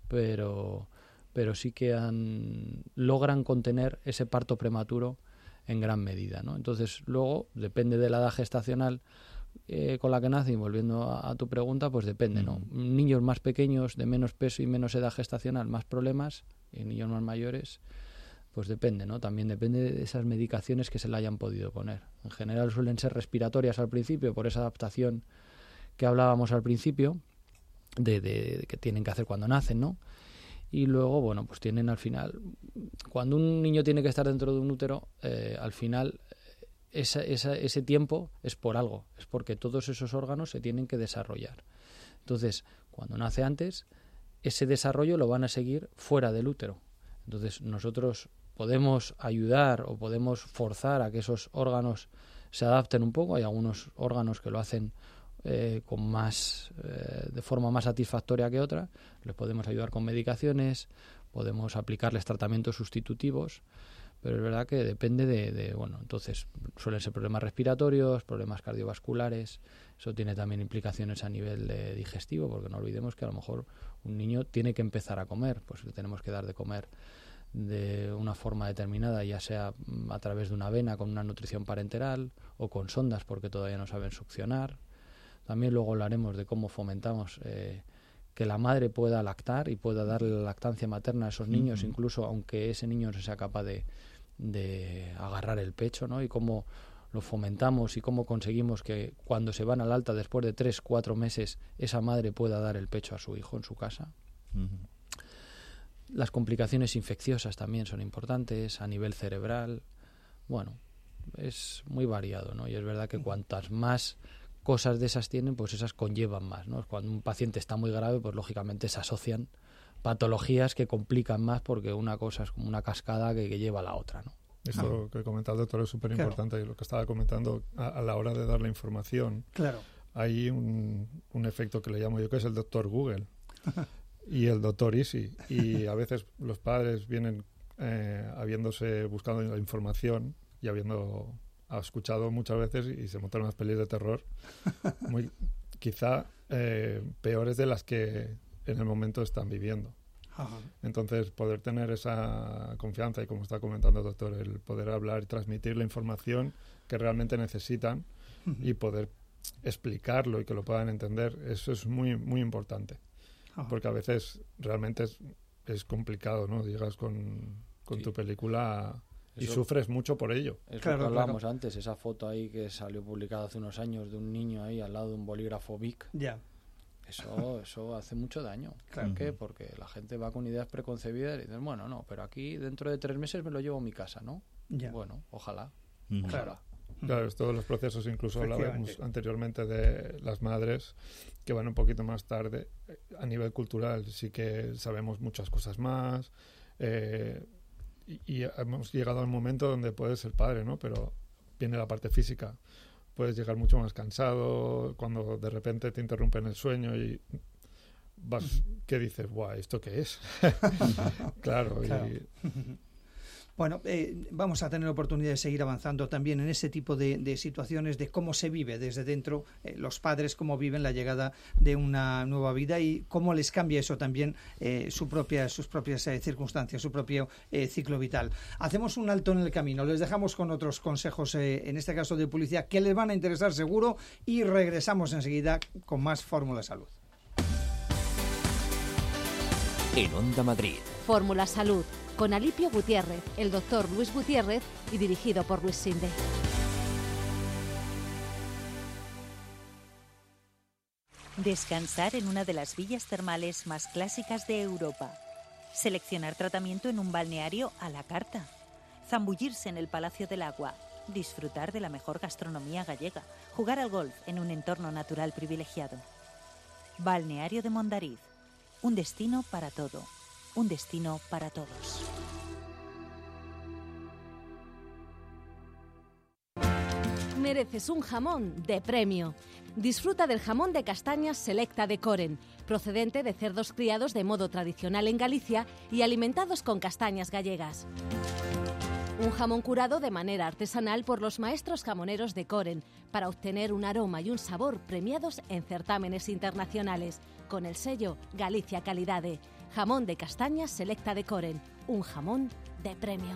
pero, pero sí que han, logran contener ese parto prematuro en gran medida, ¿no? Entonces, luego, depende de la edad gestacional Eh, con la que nace, y volviendo a, a tu pregunta, pues depende, ¿no? Mm. Niños más pequeños, de menos peso y menos edad gestacional, más problemas, y niños más mayores, pues depende, ¿no? También depende de esas medicaciones que se le hayan podido poner. En general suelen ser respiratorias al principio, por esa adaptación que hablábamos al principio, de, de, de que tienen que hacer cuando nacen, ¿no? Y luego, bueno, pues tienen al final, cuando un niño tiene que estar dentro de un útero, eh, al final Esa, esa, ese tiempo es por algo, es porque todos esos órganos se tienen que desarrollar. Entonces, cuando nace antes, ese desarrollo lo van a seguir fuera del útero. Entonces, nosotros podemos ayudar o podemos forzar a que esos órganos se adapten un poco. Hay algunos órganos que lo hacen eh, con más, eh, de forma más satisfactoria que otra. Les podemos ayudar con medicaciones, podemos aplicarles tratamientos sustitutivos. Pero es verdad que depende de, de, bueno, entonces suelen ser problemas respiratorios, problemas cardiovasculares, eso tiene también implicaciones a nivel de digestivo, porque no olvidemos que a lo mejor un niño tiene que empezar a comer, pues le tenemos que dar de comer de una forma determinada, ya sea a través de una vena con una nutrición parenteral o con sondas porque todavía no saben succionar. También luego hablaremos de cómo fomentamos eh, que la madre pueda lactar y pueda darle la lactancia materna a esos niños, uh-huh. incluso aunque ese niño no sea capaz de, de agarrar el pecho, ¿no? Y cómo lo fomentamos y cómo conseguimos que cuando se van al alta después de tres, cuatro meses, esa madre pueda dar el pecho a su hijo en su casa. Uh-huh. Las complicaciones infecciosas también son importantes a nivel cerebral. Bueno, es muy variado, ¿no? Y es verdad que cuantas más cosas de esas tienen, pues esas conllevan más, ¿no? Cuando un paciente está muy grave, pues lógicamente se asocian patologías que complican más, porque una cosa es como una cascada que, que lleva a la otra, ¿no? Esto ah. que comenta el doctor es súper importante, claro. Y lo que estaba comentando a, a la hora de dar la información, claro. hay un, un efecto que le llamo yo, que es el doctor Google y el doctor Easy, y a veces los padres vienen eh, habiéndose buscado la información y habiendo ha escuchado muchas veces y se montan unas pelis de terror muy quizá eh, peores de las que en el momento están viviendo. Ajá. Entonces, poder tener esa confianza y, como está comentando el doctor, el poder hablar y transmitir la información que realmente necesitan uh-huh. y poder explicarlo y que lo puedan entender, eso es muy muy importante. Ajá. Porque a veces realmente es, es complicado, ¿no? Llegas con, con sí. tu película y eso, sufres mucho por ello. Es claro, lo que hablábamos claro. antes, esa foto ahí que salió publicada hace unos años de un niño ahí al lado de un bolígrafo Bic. Ya. Eso, eso hace mucho daño. Claro. ¿Por qué? Porque la gente va con ideas preconcebidas y dicen, bueno, no, pero aquí dentro de tres meses me lo llevo a mi casa, ¿no? Ya. Bueno, ojalá. Uh-huh. Ojalá. Claro, es todos los procesos, incluso hablábamos anteriormente de las madres que van un poquito más tarde. A nivel cultural sí que sabemos muchas cosas más, eh, y, y hemos llegado al momento donde puedes ser padre, ¿no? Pero viene la parte física. Puedes llegar mucho más cansado cuando de repente te interrumpen el sueño y vas, ¿qué dices? Buah, ¿esto qué es? claro, claro. Y... Bueno, eh, vamos a tener oportunidad de seguir avanzando también en ese tipo de, de situaciones de cómo se vive desde dentro, eh, los padres, cómo viven la llegada de una nueva vida y cómo les cambia eso también eh, su propia, sus propias eh, circunstancias, su propio eh, ciclo vital. Hacemos un alto en el camino, les dejamos con otros consejos, eh, en este caso de publicidad, que les van a interesar seguro y regresamos enseguida con más Fórmula Salud. En Onda Madrid. Fórmula Salud, con Alipio Gutiérrez, el doctor Luis Gutiérrez y dirigido por Luis Sinde. Descansar en una de las villas termales más clásicas de Europa. Seleccionar tratamiento en un balneario a la carta. Zambullirse en el Palacio del Agua. Disfrutar de la mejor gastronomía gallega. Jugar al golf en un entorno natural privilegiado. Balneario de Mondariz. Un destino para todo. Un destino para todos. Mereces un jamón de premio. Disfruta del jamón de castañas Selecta de Coren, procedente de cerdos criados de modo tradicional en Galicia y alimentados con castañas gallegas. Un jamón curado de manera artesanal por los maestros jamoneros de Coren para obtener un aroma y un sabor premiados en certámenes internacionales con el sello Galicia Calidade. Jamón de castañas Selecta de Coren, un jamón de premio.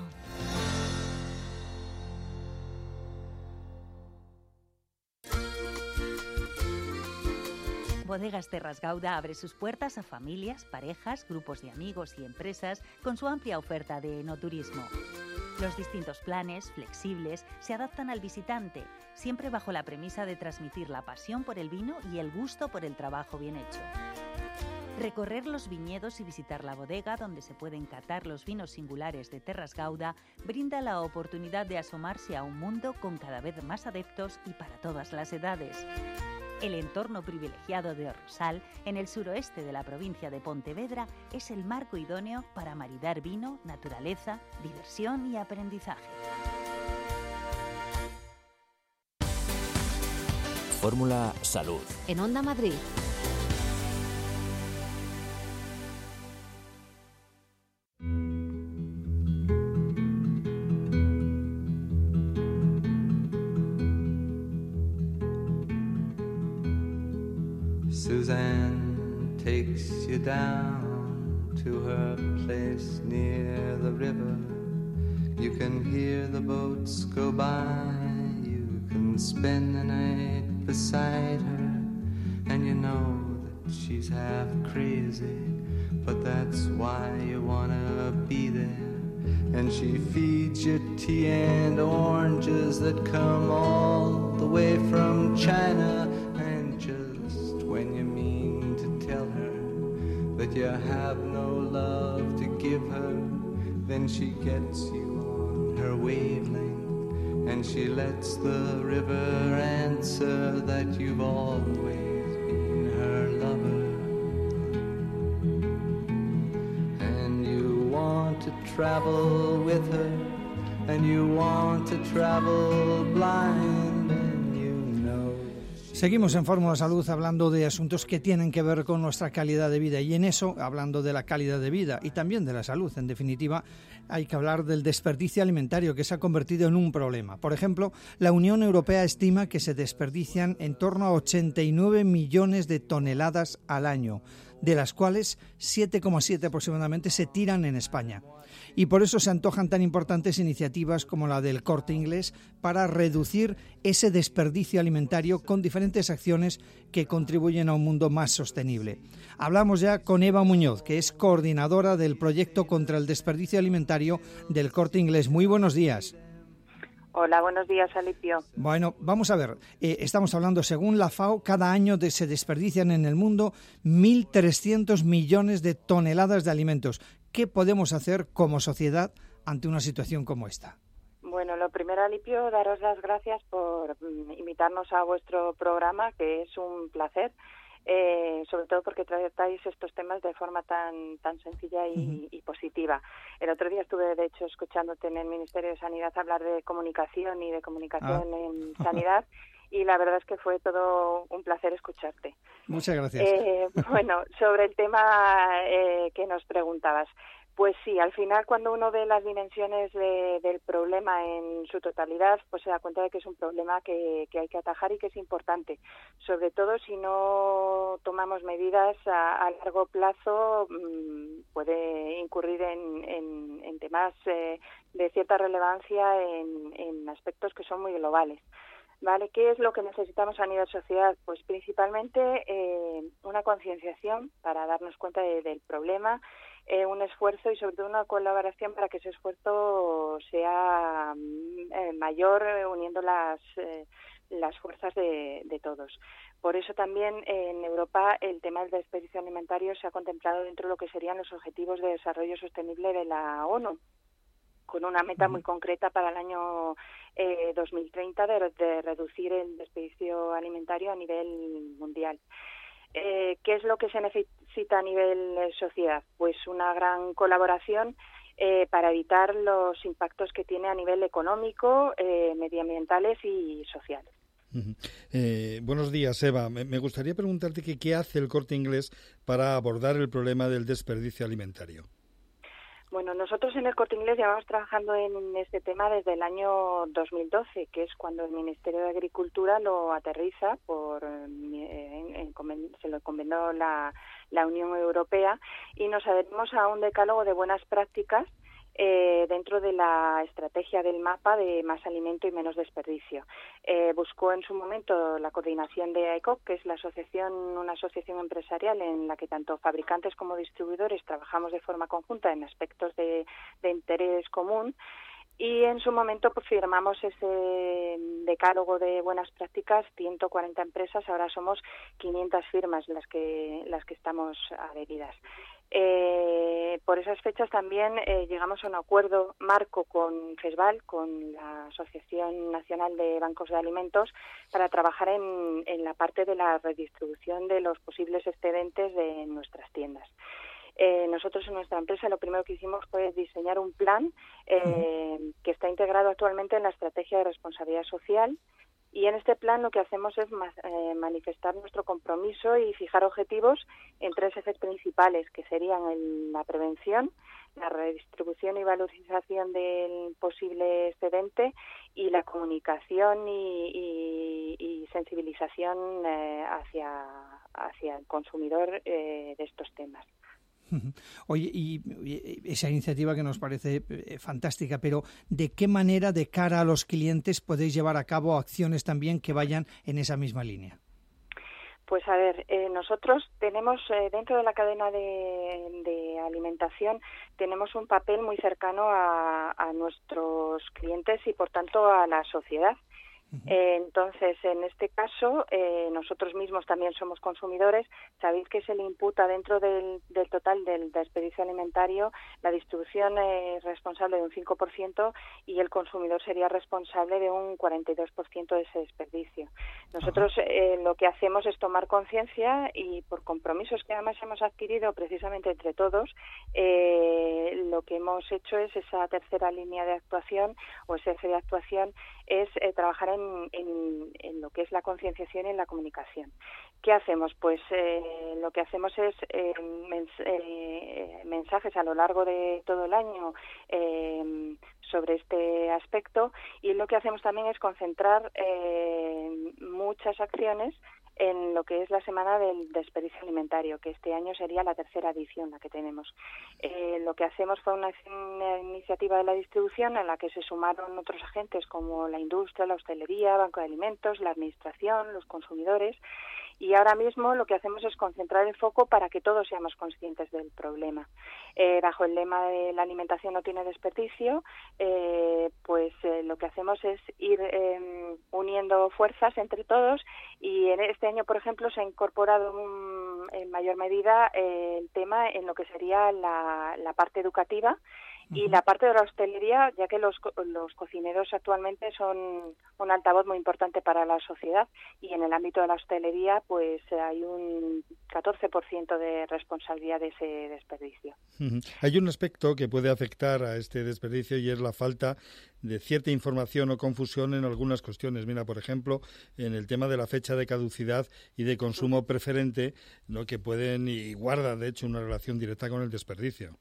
Bodegas Terras Gauda abre sus puertas a familias, parejas, grupos de amigos y empresas con su amplia oferta de enoturismo. Los distintos planes, flexibles, se adaptan al visitante, siempre bajo la premisa de transmitir la pasión por el vino y el gusto por el trabajo bien hecho. Recorrer los viñedos y visitar la bodega donde se pueden catar los vinos singulares de Terras Gauda brinda la oportunidad de asomarse a un mundo con cada vez más adeptos y para todas las edades. El entorno privilegiado de Rosal, en el suroeste de la provincia de Pontevedra, es el marco idóneo para maridar vino, naturaleza, diversión y aprendizaje. Fórmula Salud. En Onda Madrid. Suzanne takes you down to her place near the river. You can hear the boats go by. You can spend the night beside her. And you know that she's half crazy, but that's why you wanna be there. And she feeds you tea and oranges that come all the way from China. And just when you mean to tell her that you have no love to give her, then she gets you on her wavelength, and she lets the river answer that you've always been her lover. And you want to travel with her, and you want to travel blind, and you know. Seguimos en Fórmula Salud hablando de asuntos que tienen que ver con nuestra calidad de vida, y en eso, hablando de la calidad de vida y también de la salud, en definitiva, hay que hablar del desperdicio alimentario, que se ha convertido en un problema. Por ejemplo, la Unión Europea estima que se desperdician en torno a ochenta y nueve millones de toneladas al año, de las cuales siete coma siete aproximadamente se tiran en España. Y por eso se antojan tan importantes iniciativas como la del Corte Inglés para reducir ese desperdicio alimentario con diferentes acciones que contribuyen a un mundo más sostenible. Hablamos ya con Eva Muñoz, que es coordinadora del proyecto contra el desperdicio alimentario del Corte Inglés. Muy buenos días. Hola, buenos días, Alipio. Bueno, vamos a ver, eh, estamos hablando, según la FAO, cada año de, se desperdician en el mundo mil trescientos millones de toneladas de alimentos. ¿Qué podemos hacer como sociedad ante una situación como esta? Bueno, lo primero, Alipio, daros las gracias por invitarnos a vuestro programa, que es un placer. Eh, sobre todo porque tratáis estos temas de forma tan tan sencilla y, uh-huh. y positiva. El otro día estuve, de hecho, escuchándote en el Ministerio de Sanidad hablar de comunicación y de comunicación ah. en sanidad, y la verdad es que fue todo un placer escucharte. Muchas gracias. Eh, bueno, sobre el tema eh, que nos preguntabas. Pues sí, al final cuando uno ve las dimensiones de, del problema en su totalidad, pues se da cuenta de que es un problema que, que hay que atajar y que es importante. Sobre todo si no tomamos medidas a, a largo plazo, mmm, puede incurrir en, en, en temas eh, de cierta relevancia en, en aspectos que son muy globales. ¿Vale? ¿Qué es lo que necesitamos a nivel sociedad? Pues principalmente eh, una concienciación para darnos cuenta de, del problema, eh, un esfuerzo y sobre todo una colaboración para que ese esfuerzo sea eh, mayor, eh, uniendo las, eh, las fuerzas de, de todos. Por eso también eh, en Europa el tema del desperdicio alimentario se ha contemplado dentro de lo que serían los Objetivos de Desarrollo Sostenible de la ONU, con una meta muy concreta para el año eh, dos mil treinta de, de reducir el desperdicio alimentario a nivel mundial. Eh, ¿Qué es lo que se necesita a nivel eh, sociedad? Pues una gran colaboración eh, para evitar los impactos que tiene a nivel económico, eh, medioambientales y sociales. Uh-huh. Eh, buenos días, Eva. Me, me gustaría preguntarte que, qué hace el Corte Inglés para abordar el problema del desperdicio alimentario. Bueno, nosotros en el Corte Inglés llevamos trabajando en este tema desde el año dos mil doce, que es cuando el Ministerio de Agricultura lo aterriza, por en, en, se lo encomendó la, la Unión Europea, y nos adherimos a un decálogo de buenas prácticas Eh, dentro de la estrategia del mapa de más alimento y menos desperdicio. Eh, buscó en su momento la coordinación de A E C O P, que es la asociación, una asociación empresarial en la que tanto fabricantes como distribuidores trabajamos de forma conjunta en aspectos de, de interés común. Y en su momento pues firmamos ese decálogo de buenas prácticas, ciento cuarenta empresas, ahora somos quinientas firmas las que las que estamos adheridas. Eh, por esas fechas también eh, llegamos a un acuerdo marco con FESVAL, con la Asociación Nacional de Bancos de Alimentos, para trabajar en, en la parte de la redistribución de los posibles excedentes de nuestras tiendas. Eh, nosotros en nuestra empresa lo primero que hicimos fue diseñar un plan eh, que está integrado actualmente en la estrategia de responsabilidad social, y en este plan lo que hacemos es ma- eh, manifestar nuestro compromiso y fijar objetivos en tres ejes principales, que serían el, la prevención, la redistribución y valorización del posible excedente, y la comunicación y, y, y sensibilización eh, hacia, hacia el consumidor eh, de estos temas. Oye, y esa iniciativa que nos parece fantástica, pero ¿de qué manera de cara a los clientes podéis llevar a cabo acciones también que vayan en esa misma línea? Pues a ver, eh, nosotros tenemos eh, dentro de la cadena de, de alimentación tenemos un papel muy cercano a, a nuestros clientes y por tanto a la sociedad. Eh, entonces, en este caso, eh, nosotros mismos también somos consumidores. Sabéis que se le imputa dentro del, del total del desperdicio alimentario la distribución es eh, responsable de un cinco por ciento y el consumidor sería responsable de un cuarenta y dos por ciento de ese desperdicio. Nosotros eh, lo que hacemos es tomar conciencia y por compromisos que además hemos adquirido precisamente entre todos, eh, lo que hemos hecho es esa tercera línea de actuación o ese eje de actuación es eh, trabajar en En, en lo que es la concienciación y en la comunicación. ¿Qué hacemos? Pues eh, lo que hacemos es eh, mens eh, mensajes a lo largo de todo el año eh, sobre este aspecto, y lo que hacemos también es concentrar eh, muchas acciones en lo que es la Semana del Desperdicio Alimentario, que este año sería la tercera edición la que tenemos. Eh, lo que hacemos fue una, una iniciativa de la distribución en la que se sumaron otros agentes como la industria, la hostelería, Banco de Alimentos, la administración, los consumidores, y ahora mismo lo que hacemos es concentrar el foco para que todos seamos conscientes del problema. Eh, bajo el lema de la alimentación no tiene desperdicio, eh, pues eh, lo que hacemos es ir eh, uniendo fuerzas entre todos, y en este año, por ejemplo, se ha incorporado un, en mayor medida eh, el tema en lo que sería la, la parte educativa y la parte de la hostelería, ya que los, los cocineros actualmente son un altavoz muy importante para la sociedad, y en el ámbito de la hostelería pues hay un catorce por ciento de responsabilidad de ese desperdicio. Uh-huh. Hay un aspecto que puede afectar a este desperdicio y es la falta de cierta información o confusión en algunas cuestiones. Mira, por ejemplo, en el tema de la fecha de caducidad y de consumo preferente, ¿no?, que pueden y guardan, de hecho, una relación directa con el desperdicio.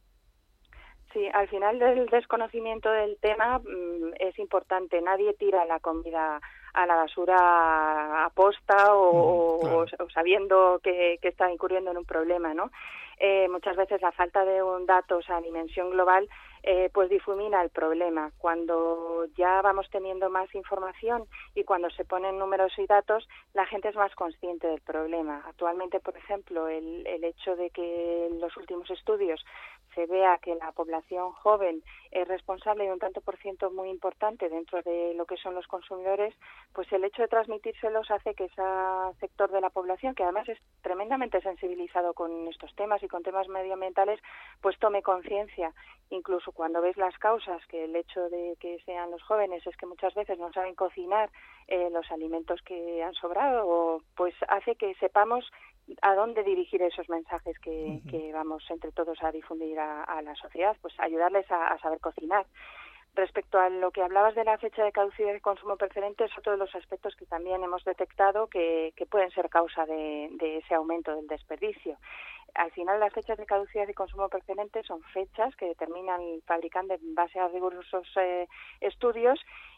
Sí, al final del desconocimiento del tema mmm, es importante. Nadie tira la comida a la basura a posta o, mm, claro. o, o sabiendo que, que está incurriendo en un problema, ¿no? Eh, muchas veces la falta de un datos a dimensión global eh, pues difumina el problema. Cuando ya vamos teniendo más información y cuando se ponen números y datos, la gente es más consciente del problema. Actualmente, por ejemplo, el, el hecho de que en los últimos estudios se vea que la población joven es responsable de un tanto por ciento muy importante dentro de lo que son los consumidores, pues el hecho de transmitírselos hace que ese sector de la población, que además es tremendamente sensibilizado con estos temas y con temas medioambientales, pues tome conciencia. Incluso cuando ves las causas, que el hecho de que sean los jóvenes es que muchas veces no saben cocinar eh, los alimentos que han sobrado, o, pues hace que sepamos a dónde dirigir esos mensajes que, uh-huh. que vamos entre todos a difundir a, a la sociedad, pues ayudarles a, a saber cocinar. Respecto a lo que hablabas de la fecha de caducidad y consumo preferente, es otro de los aspectos que también hemos detectado que, que pueden ser causa de, de ese aumento del desperdicio. Al final, las fechas de caducidad y consumo preferente son fechas que determinan el fabricante en base a rigurosos eh, estudios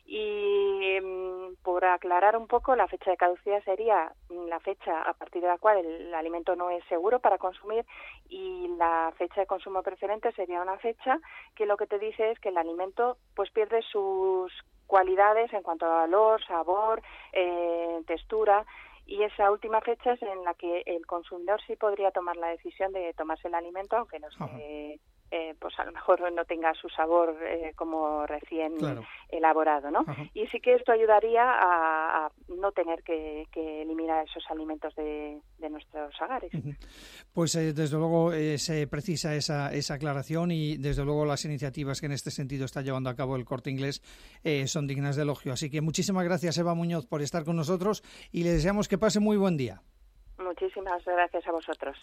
y, mm, por aclarar un poco, la fecha de caducidad sería la fecha a partir de la cual el, el alimento no es seguro para consumir, y la fecha de consumo preferente sería una fecha que lo que te dice es que el alimento pues pierde sus cualidades en cuanto a valor, sabor, eh, textura. Y esa última fecha es en la que el consumidor sí podría tomar la decisión de tomarse el alimento, aunque no se, eh, pues a lo mejor no tenga su sabor eh, como recién claro. elaborado, ¿no? Ajá. Y sí que esto ayudaría a, a no tener que, que eliminar esos alimentos de, de nuestros hogares. Uh-huh. Pues eh, desde luego eh, se precisa esa, esa aclaración, y desde luego las iniciativas que en este sentido está llevando a cabo el Corte Inglés eh, son dignas de elogio. Así que muchísimas gracias, Eva Muñoz, por estar con nosotros, y le deseamos que pase muy buen día. Muchísimas gracias a vosotros.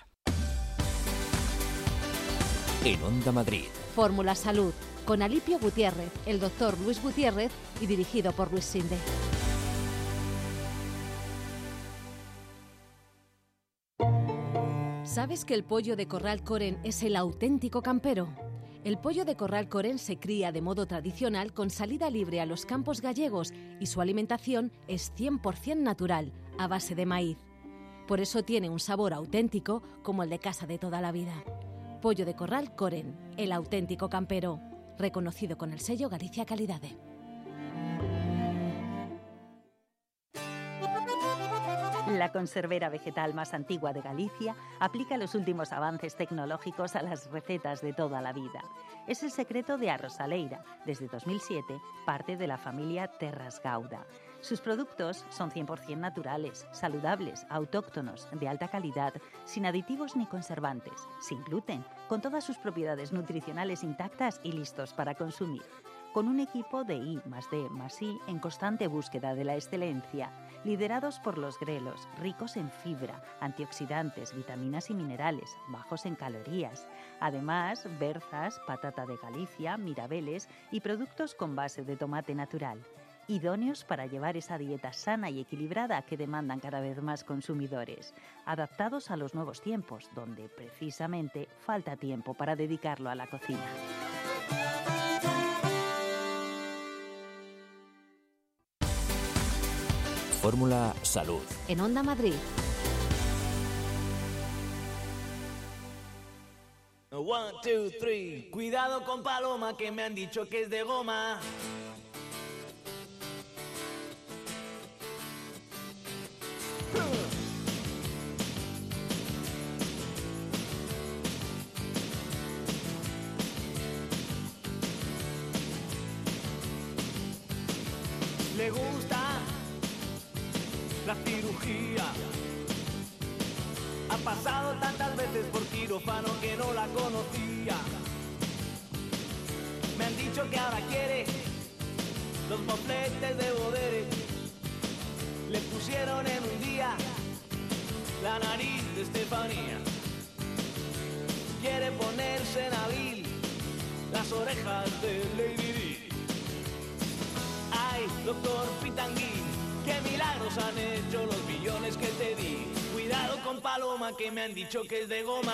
En Onda Madrid. Fórmula Salud, con Alipio Gutiérrez, el doctor Luis Gutiérrez, y dirigido por Luis Sinde. ¿Sabes que el pollo de Corral Coren es el auténtico campero? El pollo de Corral Coren se cría de modo tradicional con salida libre a los campos gallegos, y su alimentación es cien por ciento natural, a base de maíz. Por eso tiene un sabor auténtico como el de casa de toda la vida. Pollo de Corral Coren, el auténtico campero, reconocido con el sello Galicia Calidade. La conservera vegetal más antigua de Galicia aplica los últimos avances tecnológicos a las recetas de toda la vida. Es el secreto de Arrosaleira, desde dos mil siete, parte de la familia Terras Gauda. Sus productos son cien por ciento naturales, saludables, autóctonos, de alta calidad, sin aditivos ni conservantes, sin gluten, con todas sus propiedades nutricionales intactas y listos para consumir. Con un equipo de I más D más I en constante búsqueda de la excelencia, liderados por los grelos, ricos en fibra, antioxidantes, vitaminas y minerales, bajos en calorías. Además, berzas, patata de Galicia, mirabeles y productos con base de tomate natural, idóneos para llevar esa dieta sana y equilibrada que demandan cada vez más consumidores, adaptados a los nuevos tiempos, donde precisamente falta tiempo para dedicarlo a la cocina. Fórmula Salud. En Onda Madrid. One, two, three. Cuidado con Paloma, que me han dicho que es de goma. Le gusta la cirugía. Ha pasado tantas veces por quirófano que no la conocía. Me han dicho que ahora quiere los mofletes de Bodere. Le pusieron en un día la nariz de Estefanía. Quiere ponerse en abril las orejas de Lady Di. Ay, doctor Pitanguín, qué milagros han hecho los millones que te di. Cuidado con Paloma, que me han dicho que es de goma.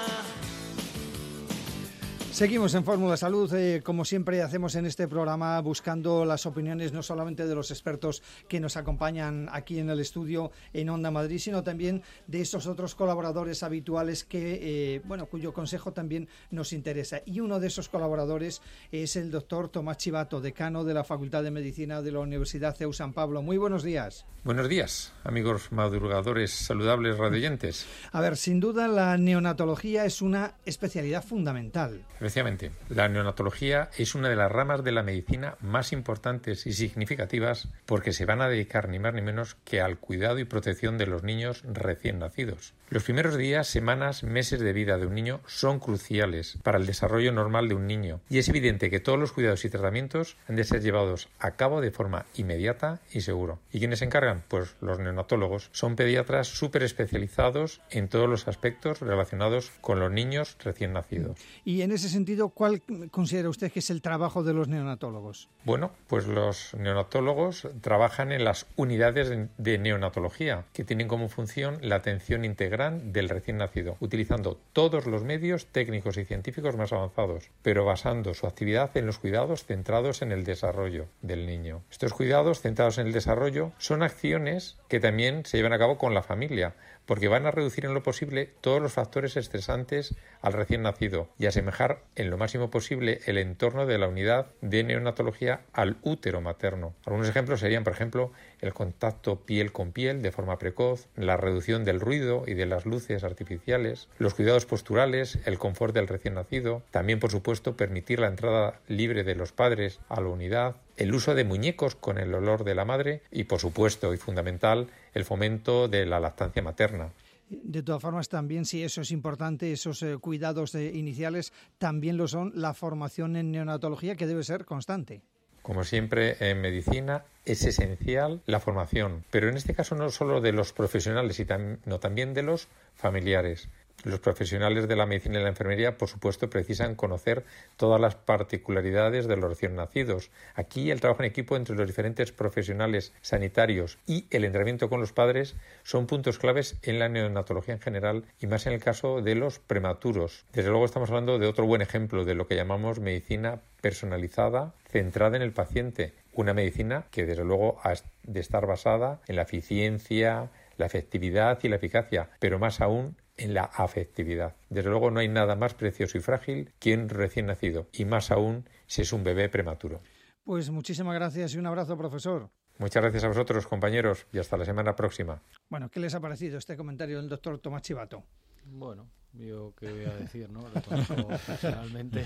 Seguimos en Fórmula Salud, eh, como siempre hacemos en este programa, buscando las opiniones no solamente de los expertos que nos acompañan aquí en el estudio en Onda Madrid, sino también de esos otros colaboradores habituales que, eh, bueno, cuyo consejo también nos interesa. Y uno de esos colaboradores es el doctor Tomás Chivato, decano de la Facultad de Medicina de la Universidad C E U San Pablo. Muy buenos días. Buenos días, amigos madrugadores saludables radioyentes. A ver, sin duda la neonatología es una especialidad fundamental. Efectivamente, la neonatología es una de las ramas de la medicina más importantes y significativas porque se van a dedicar ni más ni menos que al cuidado y protección de los niños recién nacidos. Los primeros días, semanas, meses de vida de un niño son cruciales para el desarrollo normal de un niño y es evidente que todos los cuidados y tratamientos han de ser llevados a cabo de forma inmediata y seguro. ¿Y quiénes se encargan? Pues los neonatólogos. Son pediatras súper especializados en todos los aspectos relacionados con los niños recién nacidos. Y en ese sentido, ¿cuál considera usted que es el trabajo de los neonatólogos? Bueno, pues los neonatólogos trabajan en las unidades de, de neonatología, que tienen como función la atención integral del recién nacido, utilizando todos los medios técnicos y científicos más avanzados, pero basando su actividad en los cuidados centrados en el desarrollo del niño. Estos cuidados centrados en el desarrollo son acciones que también se llevan a cabo con la familia, porque van a reducir en lo posible todos los factores estresantes al recién nacido y asemejar en lo máximo posible el entorno de la unidad de neonatología al útero materno. Algunos ejemplos serían, por ejemplo, el contacto piel con piel de forma precoz, la reducción del ruido y de las luces artificiales, los cuidados posturales, el confort del recién nacido, también, por supuesto, permitir la entrada libre de los padres a la unidad, el uso de muñecos con el olor de la madre y, por supuesto, y fundamental, el fomento de la lactancia materna. De todas formas, también, si eso es importante, esos eh, cuidados eh, iniciales, también lo son la formación en neonatología, que debe ser constante. Como siempre en medicina es esencial la formación, pero en este caso no solo de los profesionales, sino también de los familiares. Los profesionales de la medicina y la enfermería, por supuesto, precisan conocer todas las particularidades de los recién nacidos. Aquí el trabajo en equipo entre los diferentes profesionales sanitarios y el entrenamiento con los padres son puntos claves en la neonatología en general y más en el caso de los prematuros. Desde luego estamos hablando de otro buen ejemplo de lo que llamamos medicina personalizada, centrada en el paciente. Una medicina que desde luego ha de estar basada en la eficiencia, la efectividad y la eficacia, pero más aún en la afectividad. Desde luego no hay nada más precioso y frágil que un recién nacido, y más aún si es un bebé prematuro. Pues muchísimas gracias y un abrazo, profesor. Muchas gracias a vosotros, compañeros, y hasta la semana próxima. Bueno, ¿qué les ha parecido este comentario del doctor Tomás Chivato? Bueno, yo qué voy a decir, ¿no? Lo conozco personalmente.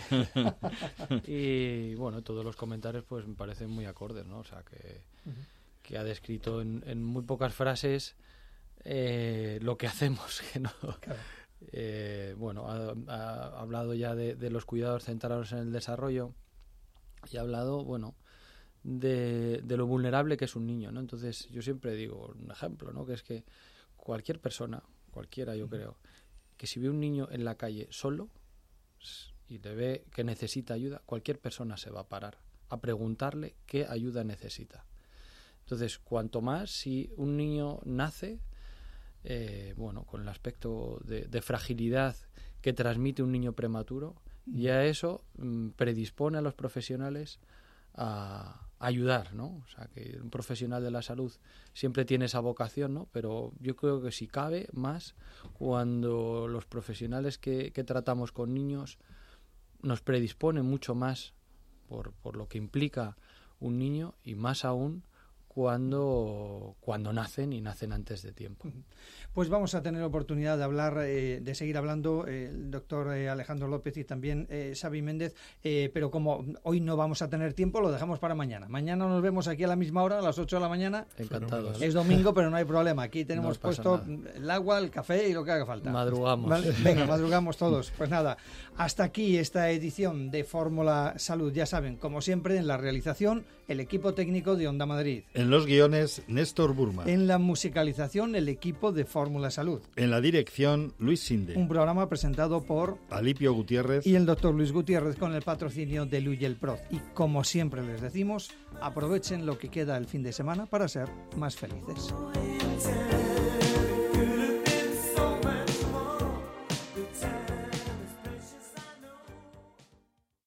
Y bueno, todos los comentarios pues me parecen muy acordes, ¿no? O sea, que, uh-huh. que ha descrito en, en muy pocas frases Eh, lo que hacemos, que no. Claro. Eh, bueno, ha, ha hablado ya de, de los cuidados centrados en el desarrollo y ha hablado, bueno, de, de lo vulnerable que es un niño, ¿no? Entonces, yo siempre digo un ejemplo, ¿no? Que es que cualquier persona, cualquiera yo creo, que si ve un niño en la calle solo y le ve que necesita ayuda, cualquier persona se va a parar a preguntarle qué ayuda necesita. Entonces, cuanto más si un niño nace Eh, bueno, con el aspecto de, de fragilidad que transmite un niño prematuro, ya eso mm, predispone a los profesionales a, a ayudar, ¿no? O sea, que un profesional de la salud siempre tiene esa vocación, ¿no? Pero yo creo que si cabe más cuando los profesionales que, que tratamos con niños nos predisponen mucho más por, por lo que implica un niño y más aún cuando, cuando nacen y nacen antes de tiempo. Pues vamos a tener oportunidad de hablar, eh, de seguir hablando, eh, el doctor eh, Alejandro López y también eh, Xavi Méndez, eh, pero como hoy no vamos a tener tiempo, lo dejamos para mañana. Mañana nos vemos aquí a la misma hora, a las ocho de la mañana. Encantados. Es domingo, pero no hay problema. Aquí tenemos no puesto nada. el agua, el café y lo que haga falta. Madrugamos. ¿Vale? Venga, madrugamos todos. Pues nada, hasta aquí esta edición de Fórmula Salud. Ya saben, como siempre, en la realización, el equipo técnico de Onda Madrid. En los guiones, Néstor Burma. En la musicalización, el equipo de Fórmula Salud. En la dirección, Luis Sinde. Un programa presentado por Alipio Gutiérrez y el doctor Luis Gutiérrez, con el patrocinio de Luyel Proz. Y como siempre les decimos, aprovechen lo que queda el fin de semana para ser más felices.